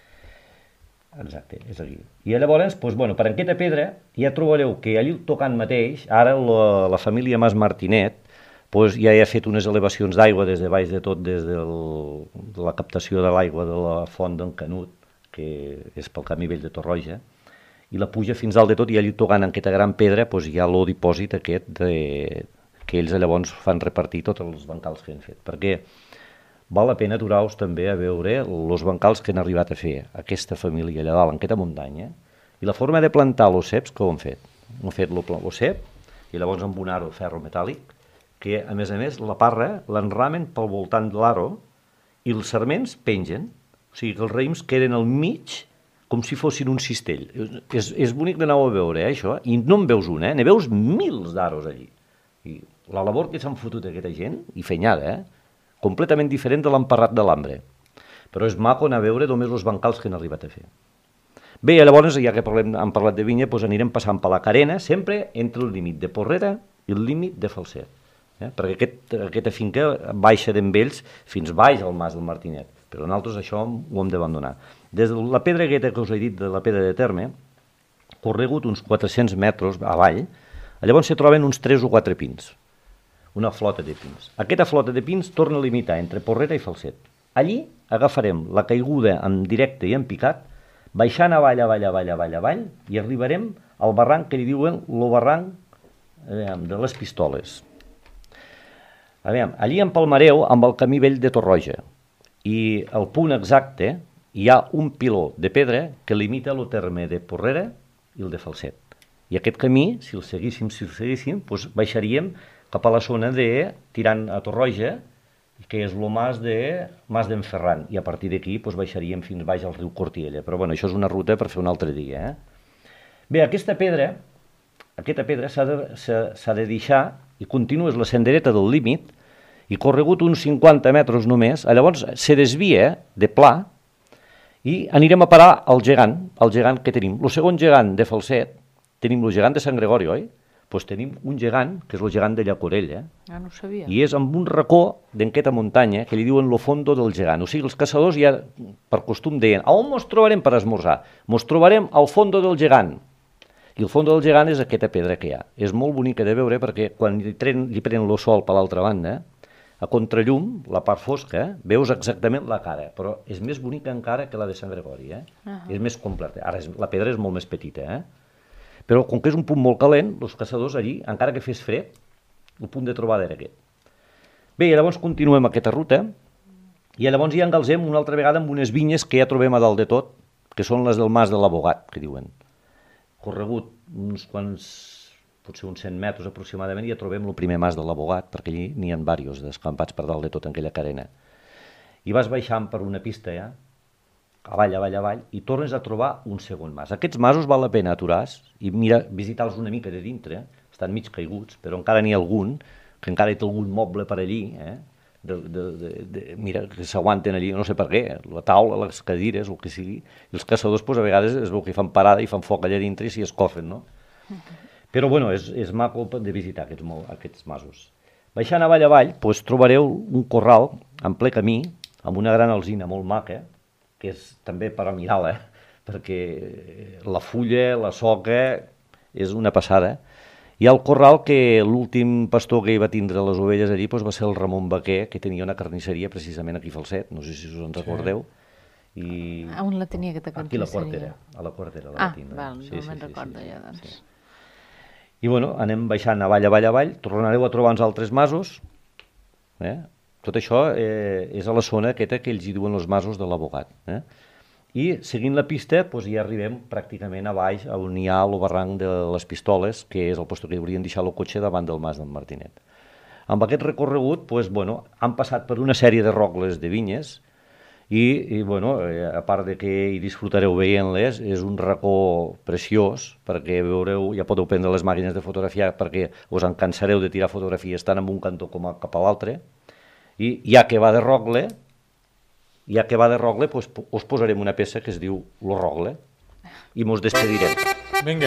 Exacte, és aquí. I llavors, doncs, bueno, per aquesta pedra ja trobareu que allí tocant mateix, ara la família Mas Martinet, ja ha fet unes elevacions d'aigua des de baix de tot, des de la captació de l'aigua de la font d'en Canut, que és pel camí vell de Torroja, i la puja fins dalt de tot, i allà tocant en aquesta gran pedra hi ha el dipòsit aquest que ells llavors fan repartir tots els bancals que han fet, perquè val la pena aturar-vos també a veure els bancals que han arribat a fer aquesta família allà dalt, en aquesta muntanya, i la forma de plantar els ceps que ho han fet. Han fet el cep, i llavors amb un aro ferro metàl·lic, que, a més, la parra l'enramen pel voltant de l'aro i els sarments pengen. O sigui que els raïms queden al mig com si fossin un cistell. És bonic d'anar-ho a veure, això. I no en veus un, ne veus mils d'aros allí. I la labor que s'han fotut aquesta gent, i fenyada, completament diferent de l'emparrat de l'Ambre. Però és maco anar a veure només els bancals que han arribat a fer. Bé, llavors, ja que hem parlat de vinya, anirem passant per la carena, sempre entre el límit de Porrera i el límit de Falset. Perquè aquesta finca baixa d'en Vells fins baix al Mas del Martinet, però nosaltres això ho hem d'abandonar. Des de la pedra aquesta que us he dit, de la pedra de Terme, corregut uns 400 metres avall, llavors se troben uns 3 o 4 pins, una flota de pins. Aquesta flota de pins torna a limitar entre Porrera i Falset. Allí agafarem la caiguda en directe i en picat, baixant avall, i arribarem al barranc que li diuen el barranc de les Pistoles. Allí empalmareu amb el camí vell de Torroja i al punt exacte hi ha un piló de pedra que limita el terme de Porrera i el de Falset. I aquest camí, si el seguíssim, baixaríem cap a la zona de tirant a Torroja que és el mas d'en Ferran, i a partir d'aquí baixaríem fins baix al riu Cortiella. Però bueno, això és una ruta per fer un altre dia. Bé, aquesta pedra s'ha de deixar i continues la sendereta del límit i corregut uns 50 metres només, llavors se desvia de pla i anirem a parar al gegant que tenim. El segon gegant de Falset, tenim el gegant de Sant Gregori, oi? Doncs tenim un gegant, que és el gegant de Llacorella. Ah, no ho sabia. I és amb un racó d'enquesta muntanya que li diuen lo fondo del gegant. O sigui, els caçadors ja per costum deien, a on mos trobarem per esmorzar? Mos trobarem al fondo del gegant. I el fondo del gegant és aquesta pedra que hi ha. És molt bonica de veure perquè quan li pren el sol per l'altra banda, a contrallum, la part fosca, veus exactament la cara, però és més bonica encara que la de Sant Gregori. És més completa. Ara, la pedra és molt més petita, però com que és un punt molt calent, els caçadors allí, encara que fes fred, el punt de trobada era aquest. Bé, i llavors continuem aquesta ruta, i llavors ja engalzem una altra vegada amb unes vinyes que ja trobem a dalt de tot, que són les del Mas de l'Abogat, que diuen. Corregut uns quants, potser uns 100 metres aproximadament, ja trobem el primer Mas de l'Abogat, perquè allí n'hi ha diversos descampats per dalt de tot en aquella carena. I vas baixant per una pista ja, avall, i tornes a trobar un segon mas. Aquests masos val la pena aturar-se i visitar-los una mica de dintre, estan mig caiguts, però encara n'hi ha algun, que encara hi té algun moble per allí, mira, que s'aguanten allí, no sé per què, la taula, les cadires, el que sigui, i els caçadors a vegades es veu que fan parada i fan foc allà dintre i s'hi escofen, no? Però bueno, és maco de visitar aquests masos. Baixant avall, trobareu un corral en ple camí, amb una gran alzina molt maca, que és també per a mirar-la, perquè la fulla, la soca, és una passada. Hi ha el corral que l'últim pastor que hi va tindre les ovelles allí va ser el Ramon Baquer, que tenia una carnisseria precisament aquí a Falset, no sé si us en recordeu. On la tenia aquesta carnisseria? Aquí a la Quartera. Ah, val, no me'n recordo ja, doncs. I bueno, anem baixant avall, tornareu a trobar uns altres masos, tot això és a la zona aquesta que ells hi diuen els masos de l'Abogat. I seguint la pista ja arribem pràcticament a baix on hi ha el barranc de les Pistoles, que és el lloc que haurien deixat el cotxe davant del Mas d'en Martinet. Amb aquest recorregut han passat per una sèrie de rocles de vinyes i a part de que hi disfrutareu veient-les, és un racó preciós perquè veureu, ja podeu prendre les màquines de fotografiar perquè us en cansareu de tirar fotografies tant en un cantó com cap a l'altre. I ja que va de rogle, us posarem una peça que es diu Lo Rogle i mos despedirem. Vinga.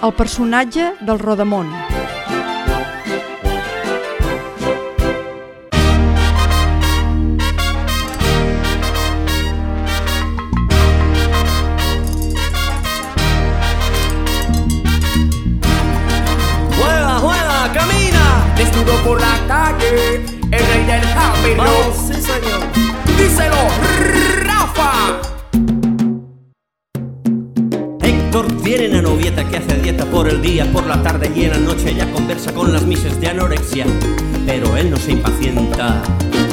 el personatge del Rodamón. Juega, juega, camina, desnudo por la calle, el rey del happy rock. Sí, señor. Díselo, Rafa. Héctor tiene una novieta que hace dieta por el día, por la tarde y en la noche ella conversa con las mises de anorexia, pero él no se impacienta.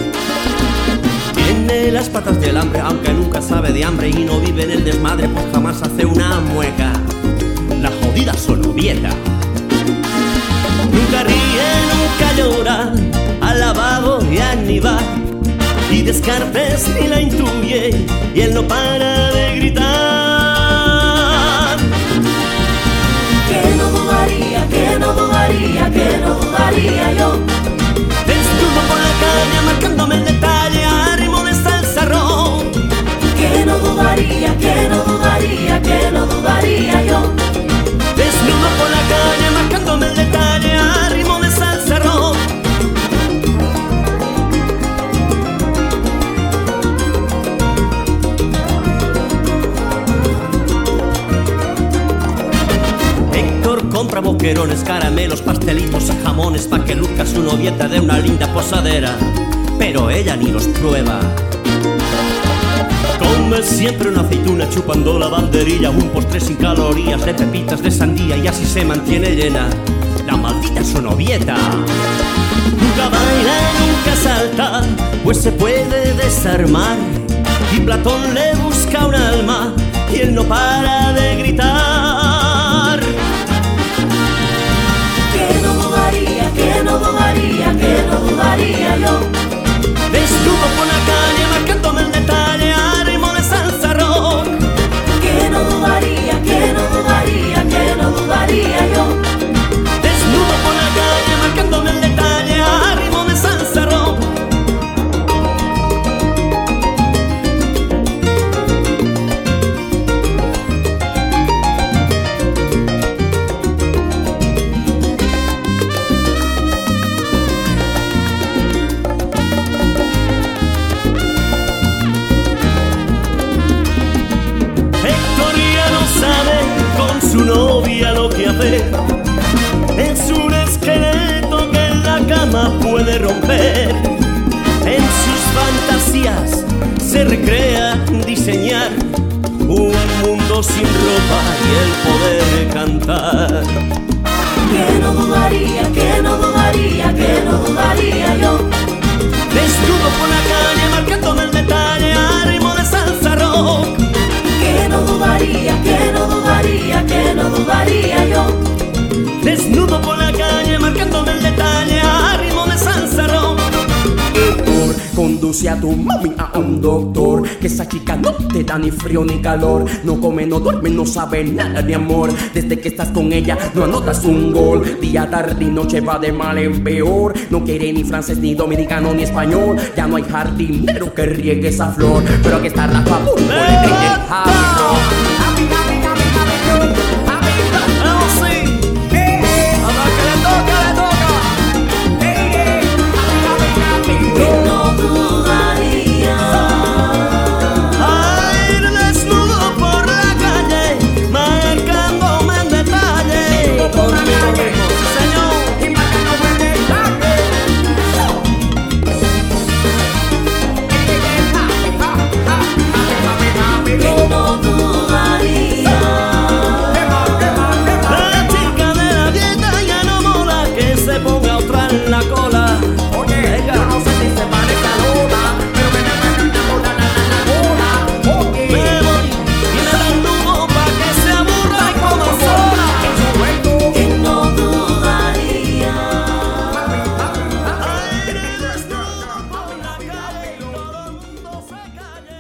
Tiene las patas del hambre, aunque nunca sabe de hambre y no vive en el desmadre, pues jamás hace una mueca. La jodida sonovieta. Nunca ríe, nunca llora, al lavabo y a ni va, y Descartes ni la intuye, y él no para de gritar. Que no dudaría, que no dudaría, que no dudaría yo. Desnudo por la calle marcándome el detalle a ritmo de salsa rock. Que no dudaría, que no dudaría, que no dudaría yo. Desnudo por la calle marcándome el detalle a ritmo de salsa rock. Héctor compra boquerones, caramelos, pastelitos y jamones pa' que luzca su novieta de una linda posadera, pero ella ni los prueba. Come siempre una aceituna chupando la banderilla, un postre sin calorías de pepitas de sandía y así se mantiene llena la maldita sonovieta. Nunca baila, nunca salta, pues se puede desarmar, y Platón le busca un alma y él no para de gritar. Que no dudaría, que no dudaría, que no dudaría yo. Desnudo por la calle marcándome el detalle a ritmo de salsa rock. Que no dudaría, que no dudaría, que no dudaría yo. Desnudo por la calle marcándome el detalle a ritmo de salsa rock. Héctor ya no sabe con su novia lo que hacer. Es un esqueleto que en la cama puede romper. En sus fantasías se recrea diseñar un mundo sin ropa y el poder cantar. Que no dudaría, que no dudaría, que no dudaría yo. Desnudo por la calle marcándome el detalle a ritmo de salsa rock. Que no dudaría, que no dudaría, que no dudaría yo. Desnudo por la calle marcándome el detalle a ritmo de salsa rock. Héctor, conduce a tu mami a un doctor, que esa chica no te da ni frío ni calor. No come, no duerme, no sabe nada de amor. Desde que estás con ella no anotas un gol. Día, tarde y noche va de mal en peor. No quiere ni francés, ni dominicano, ni español. Ya no hay jardinero que riegue esa flor. Pero aquí está Rafa Burbo, el rey del happy rock. Que no dudaría. Ay, desnudo por la calle marcándome el detalle. Por la calle, Señor. y marcándome el detalle. Que no dudaría. La chica de la dieta ya no mola, que se ponga otra en la cola. Oye, yo no sé si se parece a Lola, pero me la Lola. Oye, Me voy y me desnudo pa' que se aburra y coma sola. Que no dudaría. Ay, desnudo por la calle, todo el mundo se calle.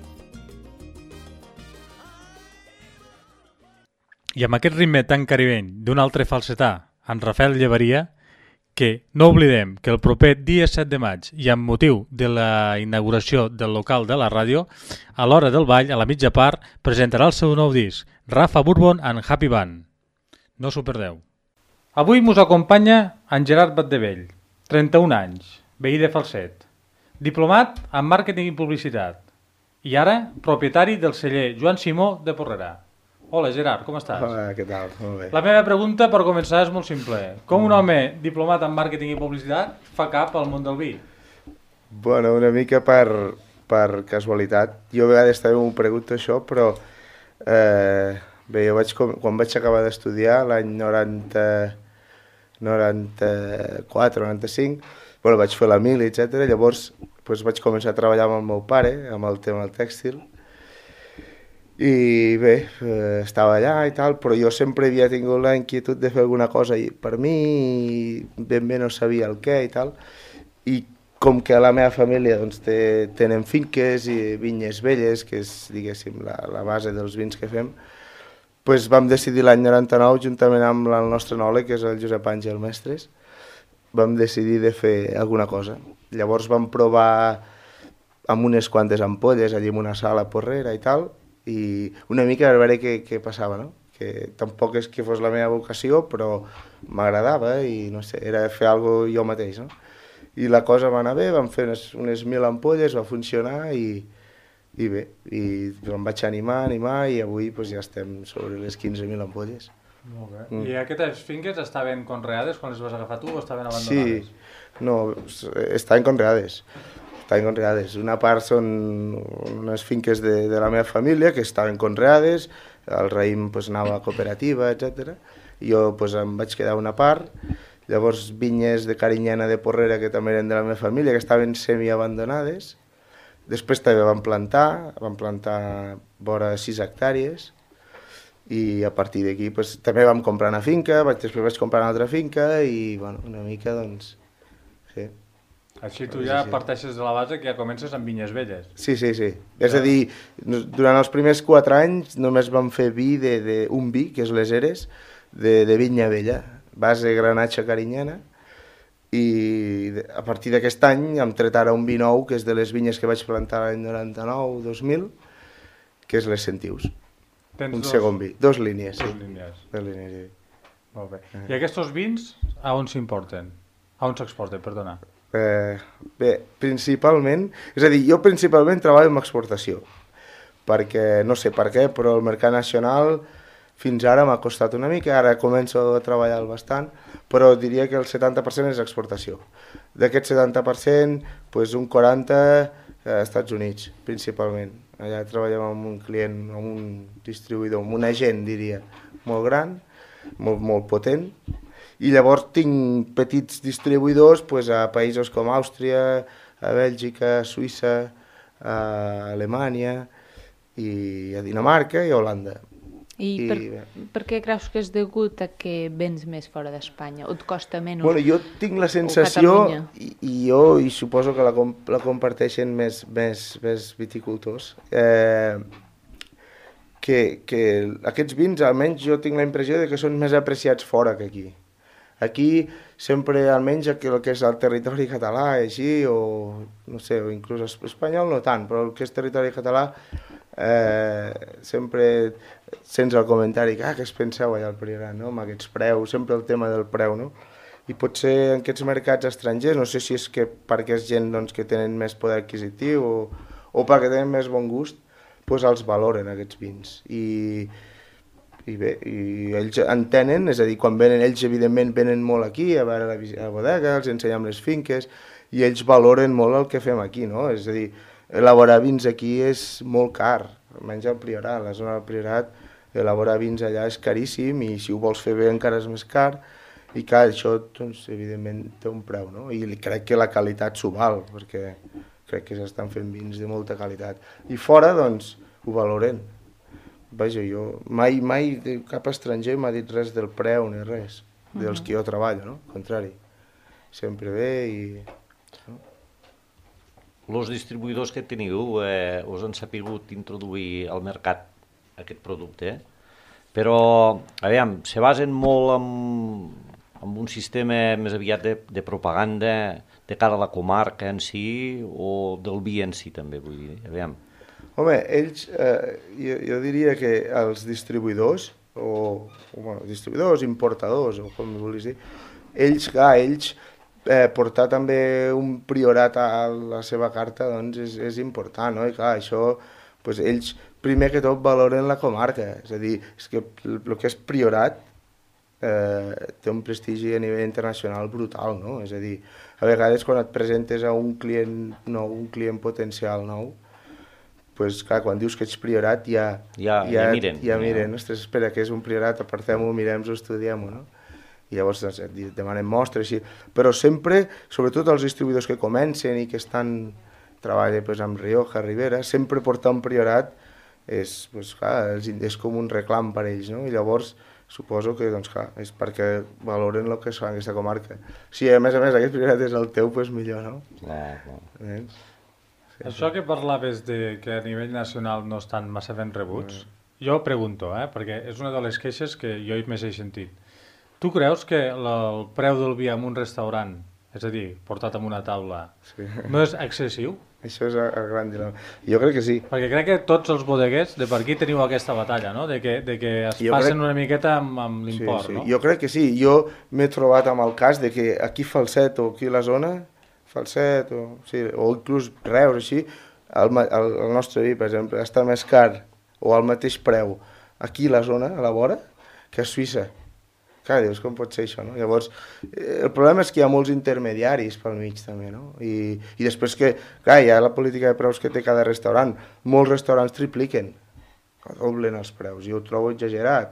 I amb aquest ritme tan caribeny d'un altre falsetà, en Rafael Llevaria, que no oblidem que el proper dia 7 de maig i amb motiu de la inauguració del local de la ràdio, a l'hora del ball, a la mitja part, presentarà el seu nou disc, Rafa Bourbon and Happy Band. No s'ho perdeu. Avui mos acompanya en Gerard Batdevell, 31 anys, veí de Falset, diplomat en màrqueting i publicitat i ara propietari del celler Joan Simó de Porrera. Hola Gerard, com estàs? Hola, què tal? Molt bé. La meva pregunta per començar és molt simple. Com un home diplomat en màrqueting i publicitat fa cap al món del vi? Bueno, una mica per casualitat. Jo a vegades també m'ho pregunto això, però bé, quan vaig acabar d'estudiar l'any 94, 95, bueno, vaig fer la mili, etc. Llavors vaig començar a treballar amb el meu pare, amb el tema del tèxtil, i bé, estava allà i tal, però jo sempre havia tingut la inquietud de fer alguna cosa i per mi ben bé no sabia el què i tal, i com que la meva família doncs, tenen finques i vinyes velles, que és, diguéssim, la base dels vins que fem, doncs vam decidir l'any 99, juntament amb el nostre enòleg, que és el Josep Àngel Mestres, vam decidir de fer alguna cosa. Llavors vam provar amb unes quantes ampolles allà en una sala a Porrera i tal, i una mica a veure què passava, no? Que tampoc és que fos la meva vocació, però m'agradava i no sé, era fer alguna cosa jo mateix, no? I la cosa va anar bé, vam fer unes 1.000 ampolles, va funcionar i bé, i em vaig animar i avui ja estem sobre les 15.000 ampolles. Molt bé. I aquestes finques estaven conreades quan les vas agafar tu o estaven abandonades? Sí, no, estaven conreades. Una part són unes finques de la meva família que estaven conreades, el raïm anava a cooperativa, etc. Jo em vaig quedar una part, llavors vinyes de Carinyena de Porrera que també eren de la meva família, que estaven semi-abandonades. Després també vam plantar vora 6 hectàrees i a partir d'aquí també vam comprar una finca, després vaig comprar una altra finca i una mica doncs, sí. Així tu ja parteixes de la base que ja comences amb vinyes velles. Sí. És a dir, durant els primers 4 anys només vam fer vi un vi, que és les Eres, de vinya vella, base granatge Carinyena, i a partir d'aquest any hem tret ara un vi nou, que és de les vinyes que vaig plantar l'any 99-2000, que és les Centius. Un segon vi, 2 línies. 2 línies. 2 línies, sí. Molt bé. I aquests vins, a on s'importen? A on s'exporten, perdona? Bé, principalment, és a dir, jo principalment treballo en exportació, perquè, no sé per què, però el mercat nacional fins ara m'ha costat una mica, ara començo a treballar bastant, però diria que el 70% és exportació. D'aquest 70%, un 40% a Estats Units, principalment. Allà treballem amb un client, amb un distribuïdor, amb un agent, diria, molt gran, molt potent, i llavors tinc petits distribuïdors a països com Àustria, a Bèlgica, a Suïssa, a Alemanya, i a Dinamarca i a Holanda. I per què creus que és degut a que vens més fora d'Espanya? O et costa menys? Bueno, jo tinc la sensació, i suposo que la comparteixen més viticultors, que aquests vins, almenys jo tinc la impressió que són més apreciats fora que aquí. Aquí sempre, almenys el que és el territori català, així, o no sé, o inclús espanyol no tant, però el que és territori català sempre sents el comentari que què es penseu allà al Priorat, no? Amb aquests preus, sempre el tema del preu, no? I potser en aquests mercats estrangers, no sé si és que perquè és gent que tenen més poder adquisitiu o perquè tenen més bon gust, els valoren aquests vins. I bé, ells entenen, és a dir, quan venen, ells evidentment venen molt aquí a veure la bodega, els ensenyem les finques, i ells valoren molt el que fem aquí, no? És a dir, elaborar vins aquí és molt car, almenys al Priorat, la zona del Priorat, elaborar vins allà és caríssim, i si ho vols fer bé encara és més car, i clar, això, doncs, evidentment, té un preu, no? I crec que la qualitat s'ho val, perquè crec que s'estan fent vins de molta qualitat. I fora, doncs, ho valoren. Vaja, jo mai cap estranger m'ha dit res del preu ni res, dels que jo treballo, no? Al contrari, sempre bé i... Els distribuïdors que teniu us han sapigut introduir al mercat aquest producte, però, aviam, se basen molt en un sistema més aviat de propaganda de cara a la comarca en si o del vi en si també, vull dir, aviam. Home, ells, jo diria que els distribuïdors bueno, distribuïdors, importadors, o com vulguis dir, ells portar també un priorat a la seva carta doncs és important, no? I clar, això, doncs ells primer que tot valoren la comarca, és a dir, és que el que és priorat té un prestigi a nivell internacional brutal, no? És a dir, a vegades quan et presentes a un client nou, un client potencial nou, doncs clar, quan dius que ets priorat ja miren, ostres, espera, que és un priorat, apartem-ho, mirem-ho, estudiem-ho, no? I llavors demanem mostres, així. Però sempre, sobretot els distribuïdors que comencen i que treballen amb Rioja, Ribera, sempre portar un priorat és com un reclam per ells, no? I llavors suposo que és perquè valoren el que es fa en aquesta comarca. Si a més aquest priorat és el teu, doncs millor, no? Clar. Sí. Això que parlaves de que a nivell nacional no estan massa ben rebuts, jo pregunto, perquè és una de les queixes que jo més he sentit. Tu creus que el preu del vi en un restaurant, és a dir, portat en una taula, no és excessiu? Això és el gran dilema. Jo crec que sí. Perquè crec que tots els bodeguers de per aquí teniu aquesta batalla, no? De que es passen una miqueta amb l'import, no? Jo crec que sí. Jo m'he trobat amb el cas de que aquí Falset o aquí a la zona, Falset o inclús Reus, així, el nostre vi, per exemple, està més car o al mateix preu aquí a la zona, a la vora, que a Suïssa. Clar, dius, com pot ser això, no? Llavors, el problema és que hi ha molts intermediaris pel mig, també, no? I després que, clar, hi ha la política de preus que té cada restaurant. Molts restaurants tripliquen, doblen els preus, i ho trobo exagerat.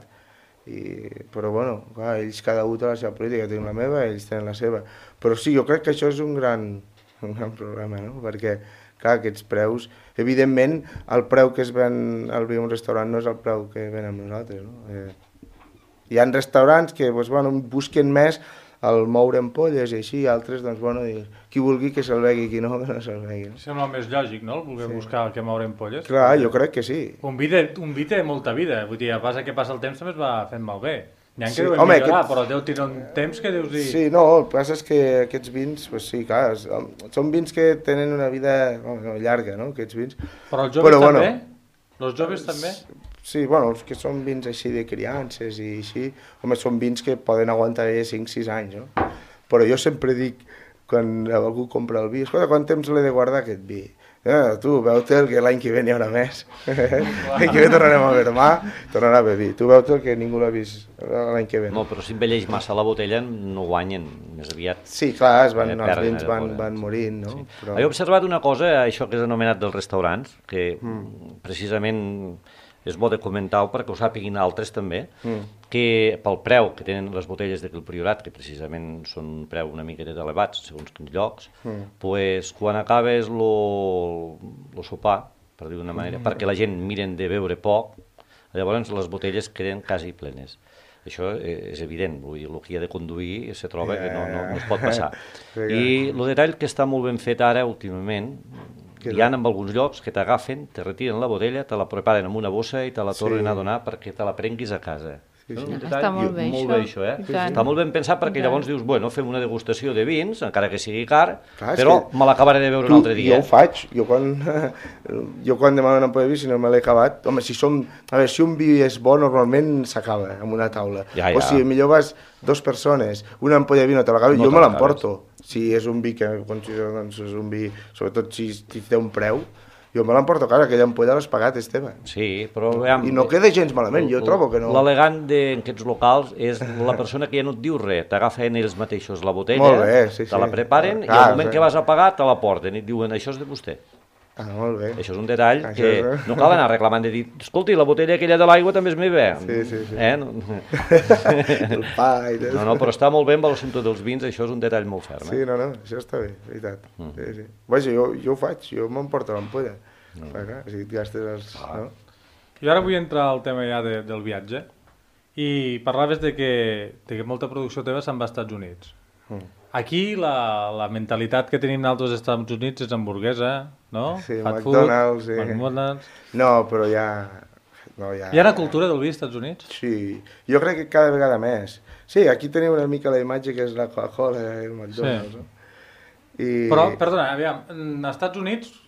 Però, bueno, clar, ells cada un té la seva política, tenim la meva, ells tenen la seva. Però sí, jo crec que això és un gran problema, no? Perquè, clar, aquests preus, evidentment, el preu que es ven al vi en un restaurant no és el preu que venem nosaltres, no? Hi ha restaurants que busquen més el moure ampolles i així, i altres, qui vulgui que se'l begui, qui no, que no se'l begui. Sembla més lògic, no?, el voler buscar el que moure ampolles. Clar, jo crec que sí. Un vi té molta vida, vull dir, a pas que passa el temps també es va fent malbé. N'hi ha que deuen millorar, però deu tenir un temps que deus dir... Sí, no, el que passa és que aquests vins, sí, clar, són vins que tenen una vida llarga, no?, aquests vins. Però els joves també? Els joves també? Sí, bueno, els que són vins així de criances i així, són vins que poden aguantar 5-6 anys, no? Però jo sempre dic, quan algú compra el vi, escolta, quant temps l'he de guardar aquest vi? Tu, veu-te'l, que l'any que ve n'hi haurà més. L'any que ve tornarem a vermar, tornarà a beure. Tu veu-te'l, que ningú l'ha vist l'any que ve. No, però si envelleix massa la botella no guanyen, més aviat. Sí, clar, els vins van morint, no? He observat una cosa, això que és anomenat dels restaurants, que precisament és bo de comentar-ho perquè ho sàpiguin altres també, que pel preu que tenen les botelles d'aquell Priorat, que precisament són un preu una miqueta elevats segons quins llocs, pues, quan acabes el sopar, per dir d'una manera, perquè la gent miren de beure poc, llavors les botelles queden quasi plenes. Això és evident, el que hi ha de conduir se troba que no es pot passar. I el detall que està molt ben fet ara últimament, hi ha en alguns llocs que t'agafen, te retiren la botella, te la preparen en una bossa i te la tornen a donar perquè te la prenguis a casa. Està molt bé, això. Està molt ben pensat perquè llavors dius, bueno, fem una degustació de vins, encara que sigui car, però me l'acabaré de beure un altre dia. Jo ho faig, jo quan demano una ampolla de vi, si no me l'he acabat, home, si un vi és bo, normalment s'acaba en una taula. O si millor vas 2 persones, una ampolla de vi no te l'acabes, jo me l'emporto. Si és un vi que considero, doncs és un vi, sobretot si té un preu, jo me l'emporto a casa, aquella ampolla l'has pagat, és teva. Sí, però... I no queda gens malament, jo trobo que no... L'elegant d'aquests locals és la persona que ja no et diu res, t'agafen ells mateixos la botella, te la preparen i al moment que vas a pagar te la porten i et diuen, això és de vostè. Ah, molt bé. Això és un detall que no cal anar reclamant de dir, escolti, la botella aquella de l'aigua també és meva. Sí. El pa i tot. No, però està molt bé amb l'assumpte dels vins, això és un detall molt ferm. Sí, no, això està bé, veritat. Vaja, jo ho faig, jo m'emporto l'ampolla. Si et gastes els... Jo ara vull entrar al tema ja del viatge i parlaves de que molta producció teva se'n va als Estats Units. Aquí la mentalitat que tenim nosaltres als Estats Units és hamburguesa, no? Sí, McDonald's. No, però ja... Hi ha una cultura del vi als Estats Units? Sí, jo crec que cada vegada més. Sí, aquí tenim una mica la imatge que és la Coca-Cola i el McDonald's. Però, perdona, aviam, als Estats Units,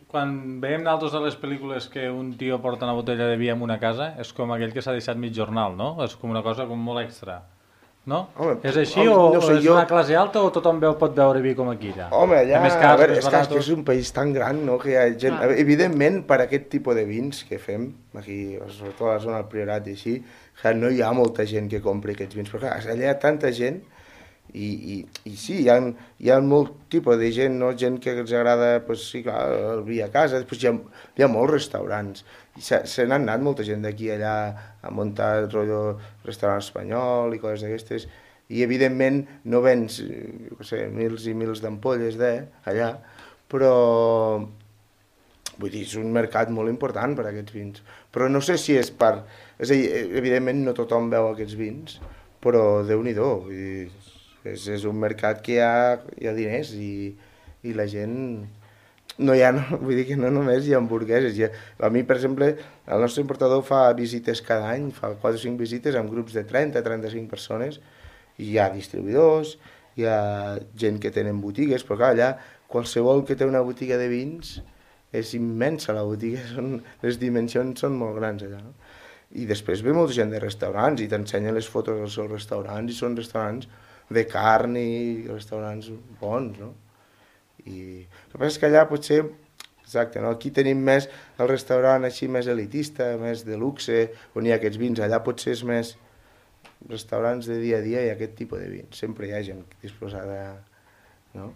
quan veiem nosaltres a les pel·lícules que un tio porta una botella de vi en una casa, és com aquell que s'ha deixat mig jornal, no? És com una cosa com molt extra. No? Home, és així o és una classe alta o tothom pot beure vi com aquí allà? Home, allà, a veure, és que és un país tan gran, no?, que hi ha gent... Evidentment, per aquest tipus de vins que fem, aquí, sobretot a la zona del Priorat i així, no hi ha molta gent que compri aquests vins, però clar, allà hi ha tanta gent i sí, hi ha molt tipus de gent, no? Gent que els agrada, pues, sí, clar, el vi a casa, després hi ha molts restaurants, se n'ha anat molta gent d'aquí allà a muntar el rotllo restaurant espanyol i coses d'aquestes, i evidentment no vens, no sé, mils i mils d'ampolles allà, però vull dir, és un mercat molt important per a aquests vins, però no sé si és per... És a dir, evidentment no tothom veu aquests vins, però Déu-n'hi-do, vull dir, és un mercat que hi ha diners i la gent... vull dir que no només hi ha hamburgueses. A mi, per exemple, el nostre importador fa visites cada any, fa 4 o 5 visites amb grups de 30-35 persones, i hi ha distribuïdors, hi ha gent que tenen botigues, però clar, allà qualsevol que té una botiga de vins és immensa la botiga, les dimensions són molt grans allà, no? I després ve molta gent de restaurants i t'ensenyen les fotos dels seus restaurants i són restaurants de carn i restaurants bons, no? I el que passa és que allà potser, exacte, no? Aquí tenim més el restaurant així més elitista, més de luxe, on hi ha aquests vins, allà potser és més restaurants de dia a dia i aquest tipus de vins, sempre hi ha gent disposada, no?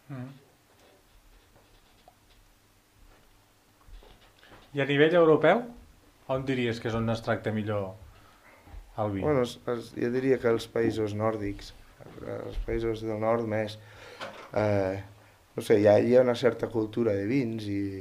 I a nivell europeu, on diries que és on es tracta millor el vi? Bueno, jo diria que els països nòrdics, els països del nord més, no sé, hi ha una certa cultura de vins i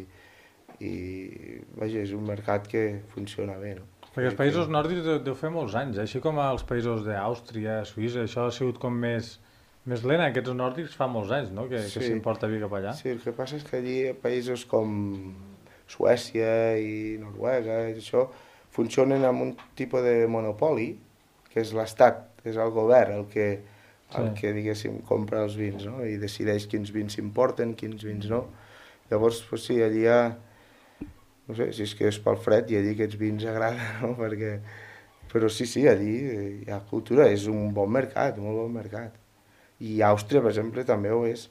vaja, és un mercat que funciona bé, no? Perquè els països nòrdics deu fer molts anys, així com els països d'Àustria, Suïssa, això ha sigut com més lent, aquests nòrdics fa molts anys, no?, que s'importa vi cap allà. Sí, el que passa és que allí països com Suècia i Noruega, això, funcionen amb un tipus de monopoli, que és l'Estat, és el govern el que diguéssim, compra els vins, no?, i decideix quins vins s'importen, quins vins no. Llavors, pues sí, allí hi ha, no sé, si és que és pel fred i allí aquests vins agraden, no?, perquè... Però sí, allí hi ha cultura, és un bon mercat, molt bon mercat. I Àustria, per exemple, també ho és.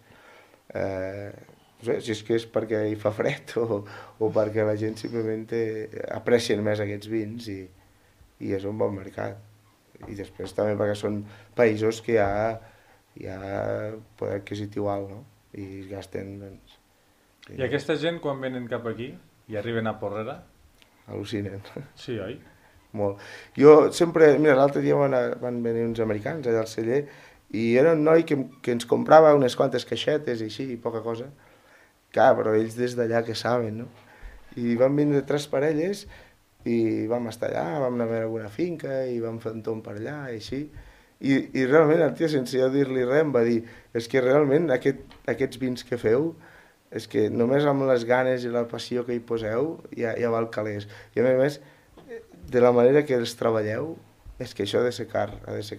No sé, si és que és perquè hi fa fred o perquè la gent simplement aprecien més aquests vins i és un bon mercat. I després també perquè són països que hi ha poder adquisitiu alt, no? I es gasten, doncs... I aquesta gent, quan venen cap aquí i arriben a Porrera? Al·lucinen. Sí, oi? Molt. Jo sempre... Mira, l'altre dia van venir uns americans allà al celler i era un noi que ens comprava unes quantes caixetes i així, poca cosa. Clar, però ells des d'allà que saben, no? I van vindre 3 parelles i vam estar allà, vam anar a veure alguna finca i vam fer un tomb per allà i així. I realment el tio, sense jo dir-li res, em va dir és que realment aquests vins que feu és que només amb les ganes i la passió que hi poseu ja val calés. I a més, de la manera que els treballeu, és que això ha de ser car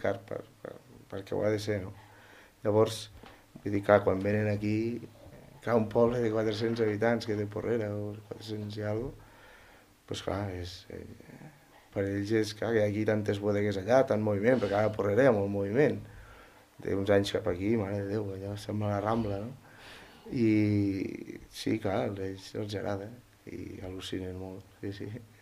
perquè ho ha de ser, no? Llavors, vull dir, clar, quan venen aquí, clar, un poble de 400 habitants que té Porrera, o 400 i alguna cosa, doncs clar, per ells és clar, que hi ha aquí tantes bodegues allà, tant moviment, perquè ara a Porrera hi ha molt moviment. Té uns anys cap aquí, mare de Déu, allò sembla la Rambla, no? I sí, clar, ells els agrada i al·lucinen molt, sí.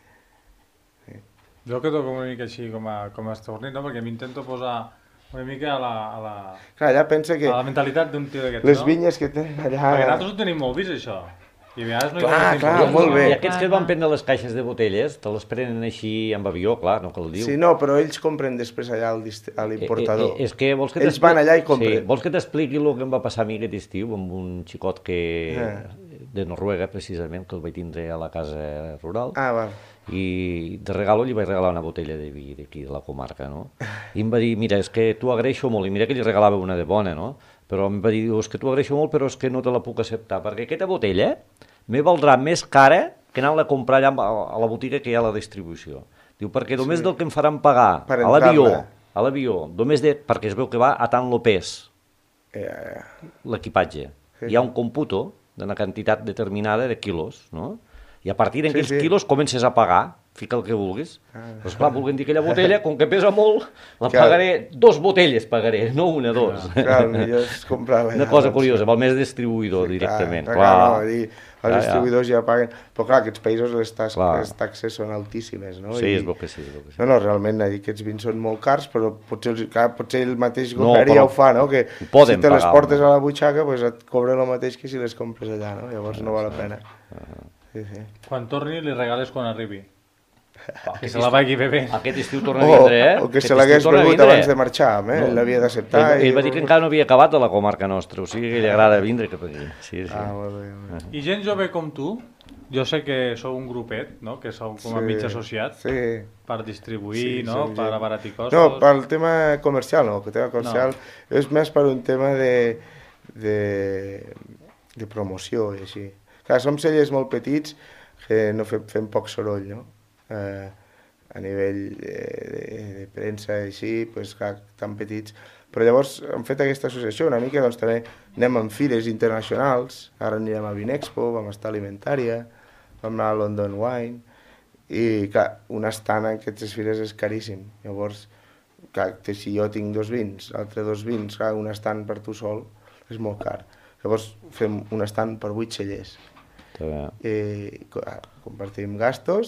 Jo que toco una mica així com a estornit, no? Perquè m'intento posar una mica a la mentalitat d'un tio d'aquests, no? Les vinyes que tenen allà... Perquè nosaltres ho tenim molt vist, això. I a vegades no clar, molt bé. I aquests que van prendre les caixes de botelles, te les prenen així amb avió, clar, no cal dir. Sí, no, però ells compren després allà a l'importador. És que vols que ells van allà i compren. Sí, vols que t'expliqui el que em va passar a mi aquest estiu amb un xicot de Noruega, precisament, que el vaig tindre a la casa rural. Val. I de regalo li vaig regalar una botella de vi d'aquí, de la comarca, no? I em va dir, mira, és que t'ho agraeixo molt, i mira que li regalava una de bona, no? Però em va dir, és que t'ho agraeixo molt, però és que no te la puc acceptar, perquè aquesta botella me valdrà més cara que anar-la a comprar allà a la botiga que hi ha a la distribució. Diu, perquè només del que em faran pagar a l'avió, només perquè es veu que va a tant lo pes l'equipatge. Hi ha un computo d'una quantitat determinada de quilos, no? I a partir d'aquests quilos comences a pagar, fica el que vulguis. Però esclar, volguem dir que aquella botella, com que pesa molt, la pagaré 2 botelles, pagaré, no 1, 2. Clar, el millor és comprar-la. Una cosa curiosa, val més distribuïdor directament. Clar, els distribuïdors ja paguen, però clar, aquests països les taxes són altíssimes, no? Sí, és bo que sí. No, realment, aquests vins són molt cars, però potser el mateix govern ja ho fa, no? Que si te les portes a la butxaca, et cobren el mateix que si les compres allà, no? Llavors no val la pena. Quan torni li regales quan arribi. Que se la vagi bevent. Aquest estiu torna a vindre, eh? O que se l'hagués begut abans de marxar, l'havia d'acceptar. Ell va dir que encara no havia acabat a la comarca nostra, o sigui que li agrada vindre cap aquí. Molt bé. I gent jove com tu, jo sé que sou un grupet, no? Que sou com a mig associats per distribuir, no? Per abaratir costos. No, pel tema comercial no, el tema comercial és més per un tema de promoció i així. Clar, som cellers molt petits que no fem poc soroll, no? A nivell de premsa i així, tan petits. Però llavors hem fet aquesta associació una mica, doncs també anem en fires internacionals, ara anirem a Vinexpo, vam estar a Alimentària, vam anar a London Wine, i clar, un estant en aquestes fires és caríssim. Llavors, clar, si jo tinc 2 vins, l'altre 2 vins, clar, un estant per tu sol és molt car. Llavors fem un estant per 8 cellers. Compartim gastos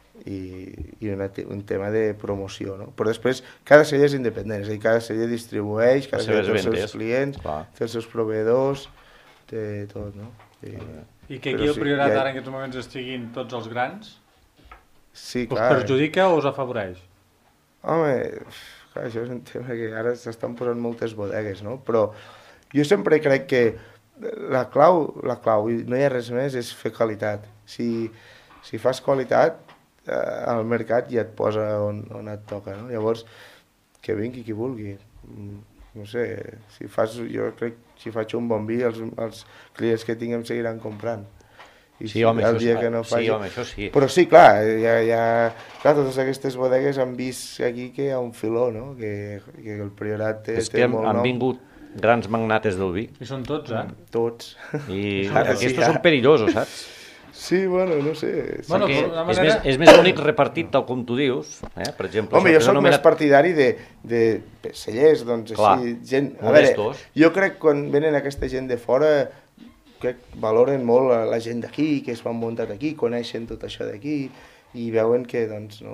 i un tema de promoció, no? Però després cada celler és independent, és a dir, cada celler distribueix, cada celler té els seus clients, té els seus proveïdors, té tot, no? I que aquí el Priorat ara en aquests moments estiguin tots els grans, us perjudica o us afavoreix? Home, això és un tema que ara s'estan posant moltes bodegues, no? Però jo sempre crec que la clau, i no hi ha res més, és fer qualitat. Si fas qualitat, el mercat ja et posa on et toca, no? Llavors, que vingui qui vulgui. No sé, jo crec que si faig un bon vi, els clients que tinc em seguiran comprant. Sí, home, això sí. Però sí, clar, totes aquestes bodegues han vist aquí que hi ha un filó, no? Que el Priorat té molt nom. És que han vingut grans magnates del vi. I són tots, Tots. I aquests són perillosos, saps? Sí, bueno, no sé. És més bonic repartit, tal com tu dius. Per exemple... Home, jo soc més partidari de cellers, doncs així, gent... A veure, jo crec que quan venen aquesta gent de fora, crec que valoren molt la gent d'aquí, que es van muntar aquí, coneixen tot això d'aquí, i veuen que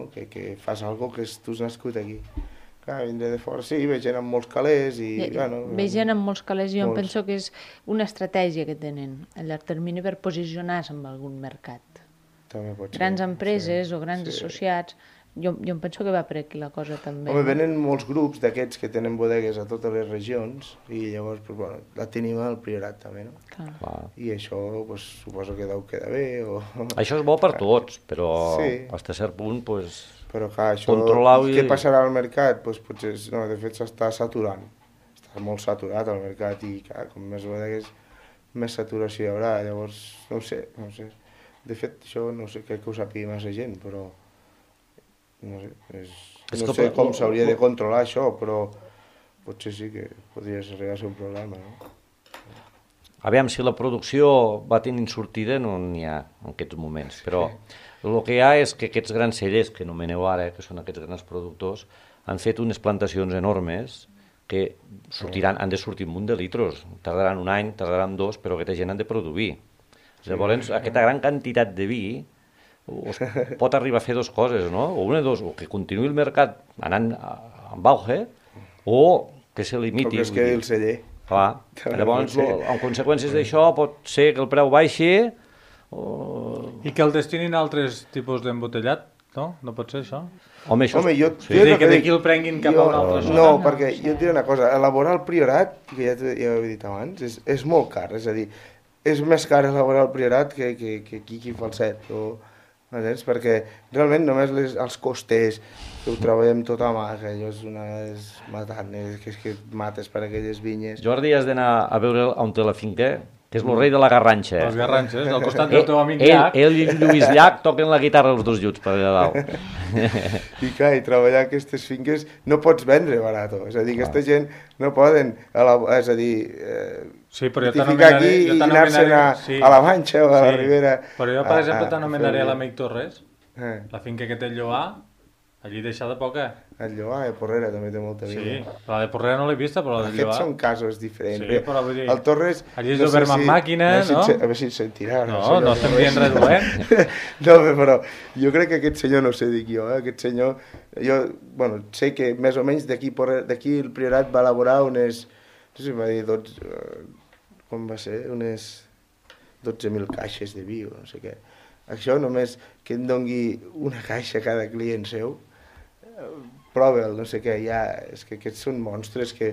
fas alguna cosa que tu has nascut aquí. Clar, vindré de fora, sí, ve gent amb molts calés i... Ve gent amb molts calés i jo penso que és una estratègia que tenen a llarg termini per posicionar-se en algun mercat. També pot ser. Grans empreses o grans associats, jo penso que va per aquí la cosa també. Home, venen molts grups d'aquests que tenen bodegues a totes les regions i llavors la tenim al Priorat també, no? Clar. I això suposo que deu quedar bé o... Això és bo per tots, però fins a cert punt, però clar, això, què passarà al mercat? Potser, no, de fet s'està saturant. Està molt saturat el mercat i clar, com més bodegues, més saturació hi haurà. Llavors, no ho sé. De fet, això no sé, crec que ho sàpigui massa gent, però no sé com s'hauria de controlar això, però potser sí que podria arribar a ser un problema, no? Aviam, si la producció va tenint sortida, no n'hi ha en aquests moments, però... El que hi ha és que aquests grans cellers, que anomeneu ara, que són aquests grans productors, han fet unes plantacions enormes que han de sortir un munt de litros. Tardaran 1 any, tardaran 2, però aquesta gent han de produir. Llavors, aquesta gran quantitat de vi pot arribar a fer 2 coses, no? O una de 2, o que continuï el mercat anant en auge, o que se limiti. O que es quedi el celler. Clar. Llavors, en conseqüències d'això, pot ser que el preu baixi... I que el destinin a altres tipus d'embotellat, no? No pot ser això? Home, jo... Que d'aquí el prenguin cap a una altra zona. No, perquè jo et diré una cosa, elaborar el Priorat, que ja ho he dit abans, és molt car, és a dir, és més car elaborar el Priorat que aquí qui Falset, m'entens? Perquè realment només els costers, que ho treballem tot a mà, que allò és matant, que és que et mates per aquelles vinyes. Jordi, has d'anar a veure on té la finca, que és el rei de la Garranxa. Els Garranxes, al costat del teu amic Llach. Ell i Lluís Llach toquen la guitarra els 2 junts per allà dalt. I clar, i treballar aquestes finques no pots vendre barat, és a dir, aquesta gent no poden, és a dir, certificar aquí i anar-se'n a la Manxa o a la Ribera. Però jo, per exemple, t'anomenaré l'amic Torres, la finca que té el Lloar, allí deixada poca. El Lloar, Porrera, també té molta vida. Sí, la de Porrera no l'he vista, però la de Lloar... Aquests són casos diferents. Sí, però vull dir... El Torres... Allí és d'Oberma amb màquina, no? A veure si et sentirà. No estem dient res dolent. No, però jo crec que aquest senyor, no sé, dic jo, aquest senyor... Jo, bueno, sé que més o menys d'aquí el Priorat va elaborar unes... No sé si va dir 12... Com va ser? Unes 12.000 caixes de vi o no sé què. Això només que em dongui una caixa a cada client seu, prova'l, no sé què, ja, és que aquests són monstres que,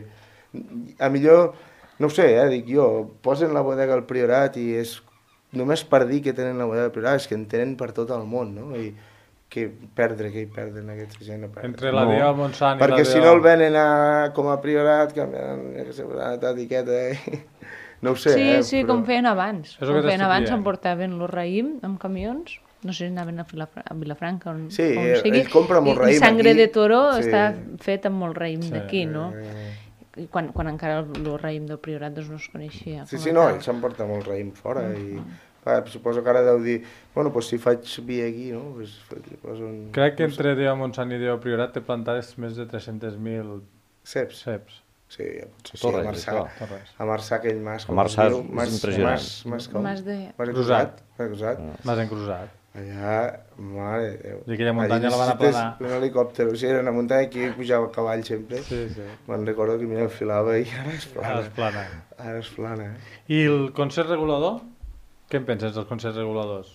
a millor, no ho sé, dic jo, posen la bodega al Priorat i és només per dir que tenen la bodega al Priorat, és que en tenen per tot el món, no? I que hi perden aquesta gent. Entre la DO Montsant i la DO... Perquè si no el venen com a Priorat, canviant l'etiqueta, no ho sé, Sí, com feien abans. Com feien abans, dient. em portaven el raïm amb camions, no sé si anaven a Vilafranca on sí, sigui, ell compra molt raïm i sangre aquí. de toro Sí. està fet amb molt raïm d'aquí, no? I quan encara el raïm del Priorat doncs no es coneixia. Sí, no, ell s'emporta molt raïm fora i suposo que ara deu dir, bueno, doncs si faig vi aquí, no? Pues, Crec que entre DO Montsant i DO Priorat té plantades més de 300.000 ceps. Sí, potser sí, a Marçà aquell mas, a Marçà és impressionant. Mas de... Cruzat. Mas encruzat. Allà, mare de Déu. I aquella muntanya la van aplanar. Un helicòpter, o sigui, era una muntanya que pujava a cavall sempre. Sí. Me'n recordo que m'enfilava i ara és plana. Ara és plana. I el Consell Regulador? Què en penses dels Consells Reguladors?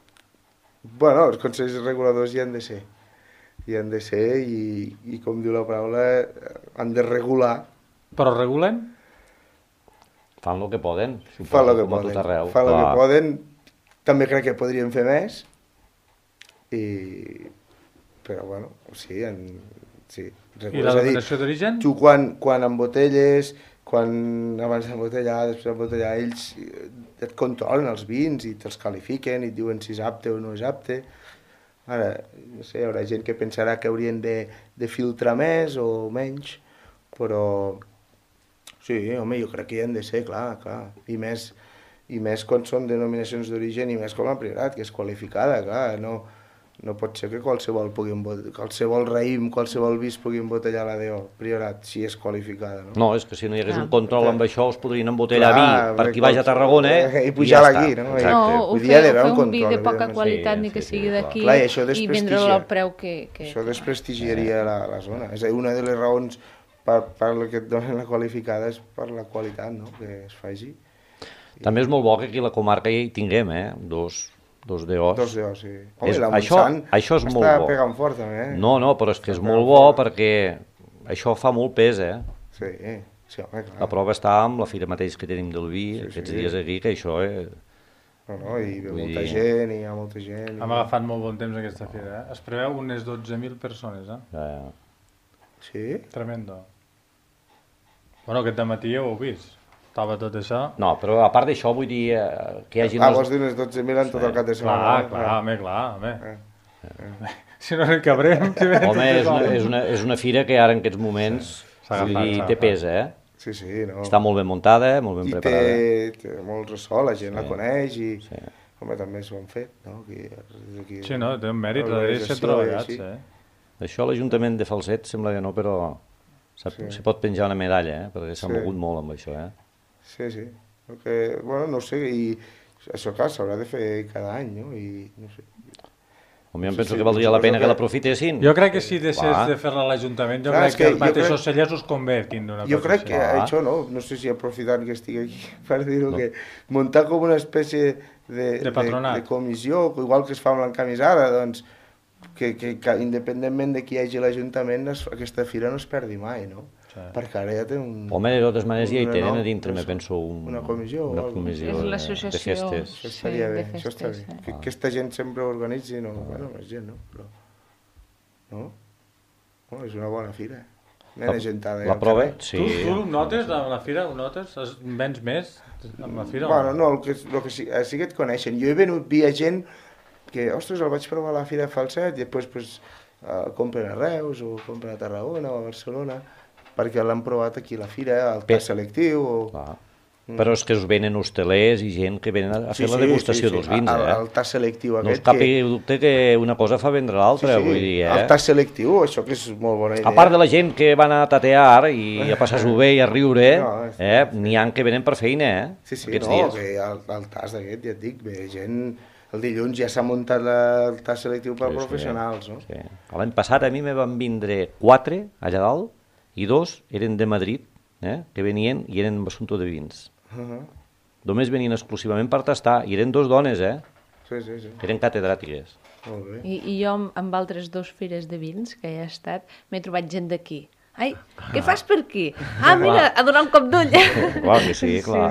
Bueno, els Consells Reguladors hi han de ser. Hi han de ser i com diu la paraula, han de regular. Però regulen? Fan el que poden. Fan el que poden. Tot arreu. Fan el que poden. També crec que podrien fer més. Però bueno, sí. I la denominació d'origen? Tu quan embotelles, abans d'embotellar, després d'embotellar, ells et controlen els vins i te'ls qualifiquen i et diuen si és apte o no és apte. Ara, no sé, hi haurà gent que pensarà que haurien de filtrar més o menys, però sí, home, jo crec que hi han de ser, clar. I més quan són denominacions d'origen i més com a Priorat, que és qualificada, clar, no pot ser que qualsevol raïm, qualsevol vi pugui embotellar la DO Priorat, si és qualificada, no? No, és que si no hi hagués un control amb això, us podrien embotellar vi per qui vagi a Tarragona i pujar aquí, no? No, o fer un vi de poca qualitat, ni que sigui d'aquí, i vendre-lo al preu que... Això desprestigiaria la zona. És a dir, una de les raons per la que et donen la qualificada és per la qualitat, no?, que es faci. També és molt bo que aquí a la comarca hi tinguem, dos DOs. Dos DOs, sí. Home, la Montsant això és molt bo. Està pegant fort, també. No, però és que és molt bo perquè això fa molt pes, Sí, home, clar. La prova està amb la fira mateix que tenim del vi, aquests dies aquí, que això No, hi ve molta gent, hi ha molta gent. Hem agafat molt bon temps aquesta fira, Es preveu unes 12.000 persones, Sí? Tremendo. Bueno, aquest dematí ja ho heu vist. Estava tot això. No, però a part d'això vull dir que hi hagi... Vols dir unes 12.000 en tot el cap de setmana. Clar. Si no ens cabrem... Home, és una fira que ara en aquests moments té pes, Sí, no. Està molt ben muntada, molt ben preparada. I té molt ressò, la gent la coneix i... Home, també s'ho han fet, no? Sí, no, té un mèrit, darrere s'ha treballat, Això l'Ajuntament de Falset sembla que no, però s'hi pot penjar una medalla, perquè s'ha mogut molt amb això, Sí. Perquè, bueno, no sé, i això, clar, s'haurà de fer cada any, no? I no sé. Home, jo penso que valdria la pena que l'aprofitessin. Jo crec que si deixés de fer-la a l'Ajuntament, jo crec que els mateixos cellers us convé tindre una cosa així. Jo crec que això, no sé si aprofitant que estic aquí per dir-ho, que muntar com una espècie de comissió, igual que es fa amb l'encamisada, doncs, que independentment de qui hi hagi a l'Ajuntament, aquesta fira no es perdi mai, no? Perquè ara ja té un... Home, de totes maneres ja hi tenen a dintre, me penso, una comissió és l'associació de festes. Això estaria bé, això està bé. Que aquesta gent sempre organitzi, més gent, no? Però... No? És una bona fira. Nena gentada. La prova, sí. Tu notes amb la fira? Ho notes? Vens més amb la fira? Bueno, no, el que sí que et coneixen. Jo he venut via gent que, ostres, el vaig provar a la fira de Falset i després, compren a Reus o compren a Tarragona o a Barcelona perquè l'han provat aquí a la fira, al tas selectiu o... Però és que us venen hostelers i gent que venen a fer la degustació dels vins, el tas selectiu aquest... No us cap dubte que una cosa fa vendre l'altra, vull dir, el tas selectiu, això que és molt bona idea. A part de la gent que van a tatear i a passar-s'ho bé i a riure, n'hi ha que venen per feina, aquests dies. Sí, el tas d'aquest, ja et dic, bé, gent... El dilluns ja s'ha muntat el tas selectiu per professionals, no? L'any passat a mi me van vindre 4 allà dalt i 2 eren de Madrid, que venien i eren assumpte de vins. Només venien exclusivament per tastar, i eren 2 dones, Sí. Eren catedràtiques. Molt bé. I jo amb altres 2 fires de vins que he estat, m'he trobat gent d'aquí. Ai, què fas per aquí? Ah, mira, a donar un cop d'ull. Clar que sí, clar.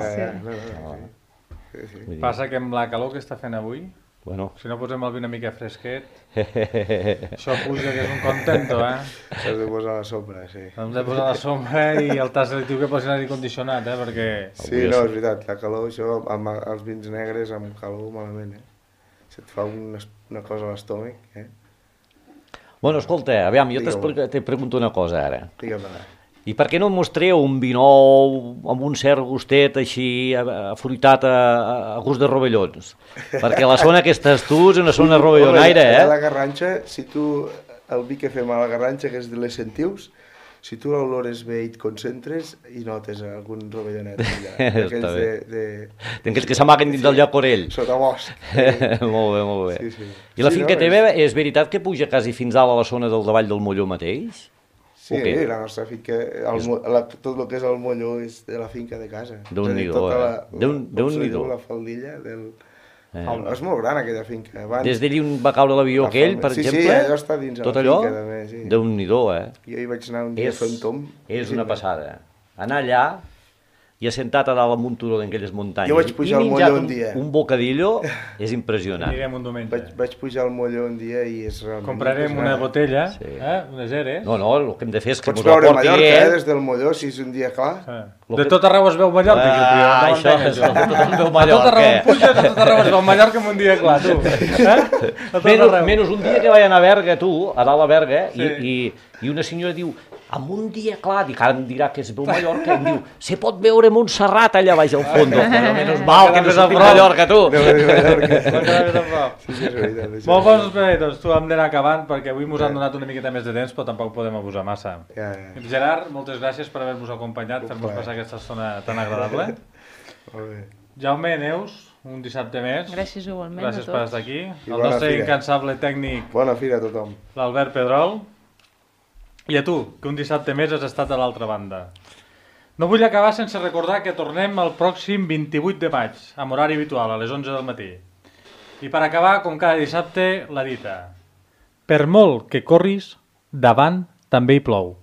Passa que amb la calor que està fent avui, si no posem el vi una mica fresquet, això puja, que és un contento, S'has de posar a la sombra, sí. Hem de posar a la sombra i el tas selectiu que posin aire condicionat, perquè... Sí, no, és veritat, la calor, això, amb els vins negres, amb calor, malament, Se't fa una cosa a l'estómac, Bueno, escolta, aviam, jo te pregunto una cosa ara. Digue'm-la. I per què no mostreu un vi nou amb un cert gustet així afruitat a gust de rovellons? Perquè la zona que estàs tu és una zona rovellonaire, A la Garranxa, si tu, el vi que fem a la Garranxa, que és de les Sentius, si tu l'olores bé i et concentres, i notes algun rovellonet allà. Està bé. D'aquells que s'amaguen dins del llacorell. Sota bosc. Molt bé. I la finca teva, és veritat que puja quasi fins dalt a la zona del davall del Molló mateix? Sí, la nostra finca, tot el que és el molló és de la finca de casa. Déu-n'hi-do, Déu-n'hi-do. La faldilla del... És molt gran aquella finca. Des d'allí on va caure l'avió aquell, per exemple? Sí, allò està dins la finca també, sí. Déu-n'hi-do, Jo hi vaig anar un dia a fer un tomb. És una passada. Anar allà i assentat a dalt amb un turó d'aquelles muntanyes. Jo vaig pujar al molló un dia. Un bocadillo és impressionant. Anirem un diumenge. Vaig pujar al molló un dia i és realment... Comprarem una botella, unes eres. No, el que hem de fer és que pots veure Mallorca, des del molló, si és un dia clar. De tot arreu es veu Mallorca, aquí el primer. Això, tothom veu Mallorca. A tot arreu on puja, de tot arreu es veu Mallorca en un dia clar, tu. Menys un dia que vaig anar a Berga, tu, a dalt a Berga, i una senyora diu, amb un dia clar, dic, ara em dirà que es veu Mallorca, i em diu, se pot veure Montserrat allà baix al fons. Menys mal que no sortim Mallorca, tu. Molt bons esperitos, tu hem d'anar acabant, perquè avui ens han donat una miqueta més de temps, però tampoc podem abusar massa. Gerard, moltes gràcies per haver-nos acompanyat, fer-nos passar aquesta estona tan agradable. Jaume, Neus, un dissabte més. Gràcies igualment a tots. Gràcies per estar aquí. El nostre incansable tècnic, bona fira a tothom, l'Albert Pedrol. I a tu, que un dissabte més has estat a l'altra banda. No vull acabar sense recordar que tornem el pròxim 28 de maig, amb horari habitual, a les 11 del matí. I per acabar, com cada dissabte, la dita. Per molt que corris, davant també hi plou.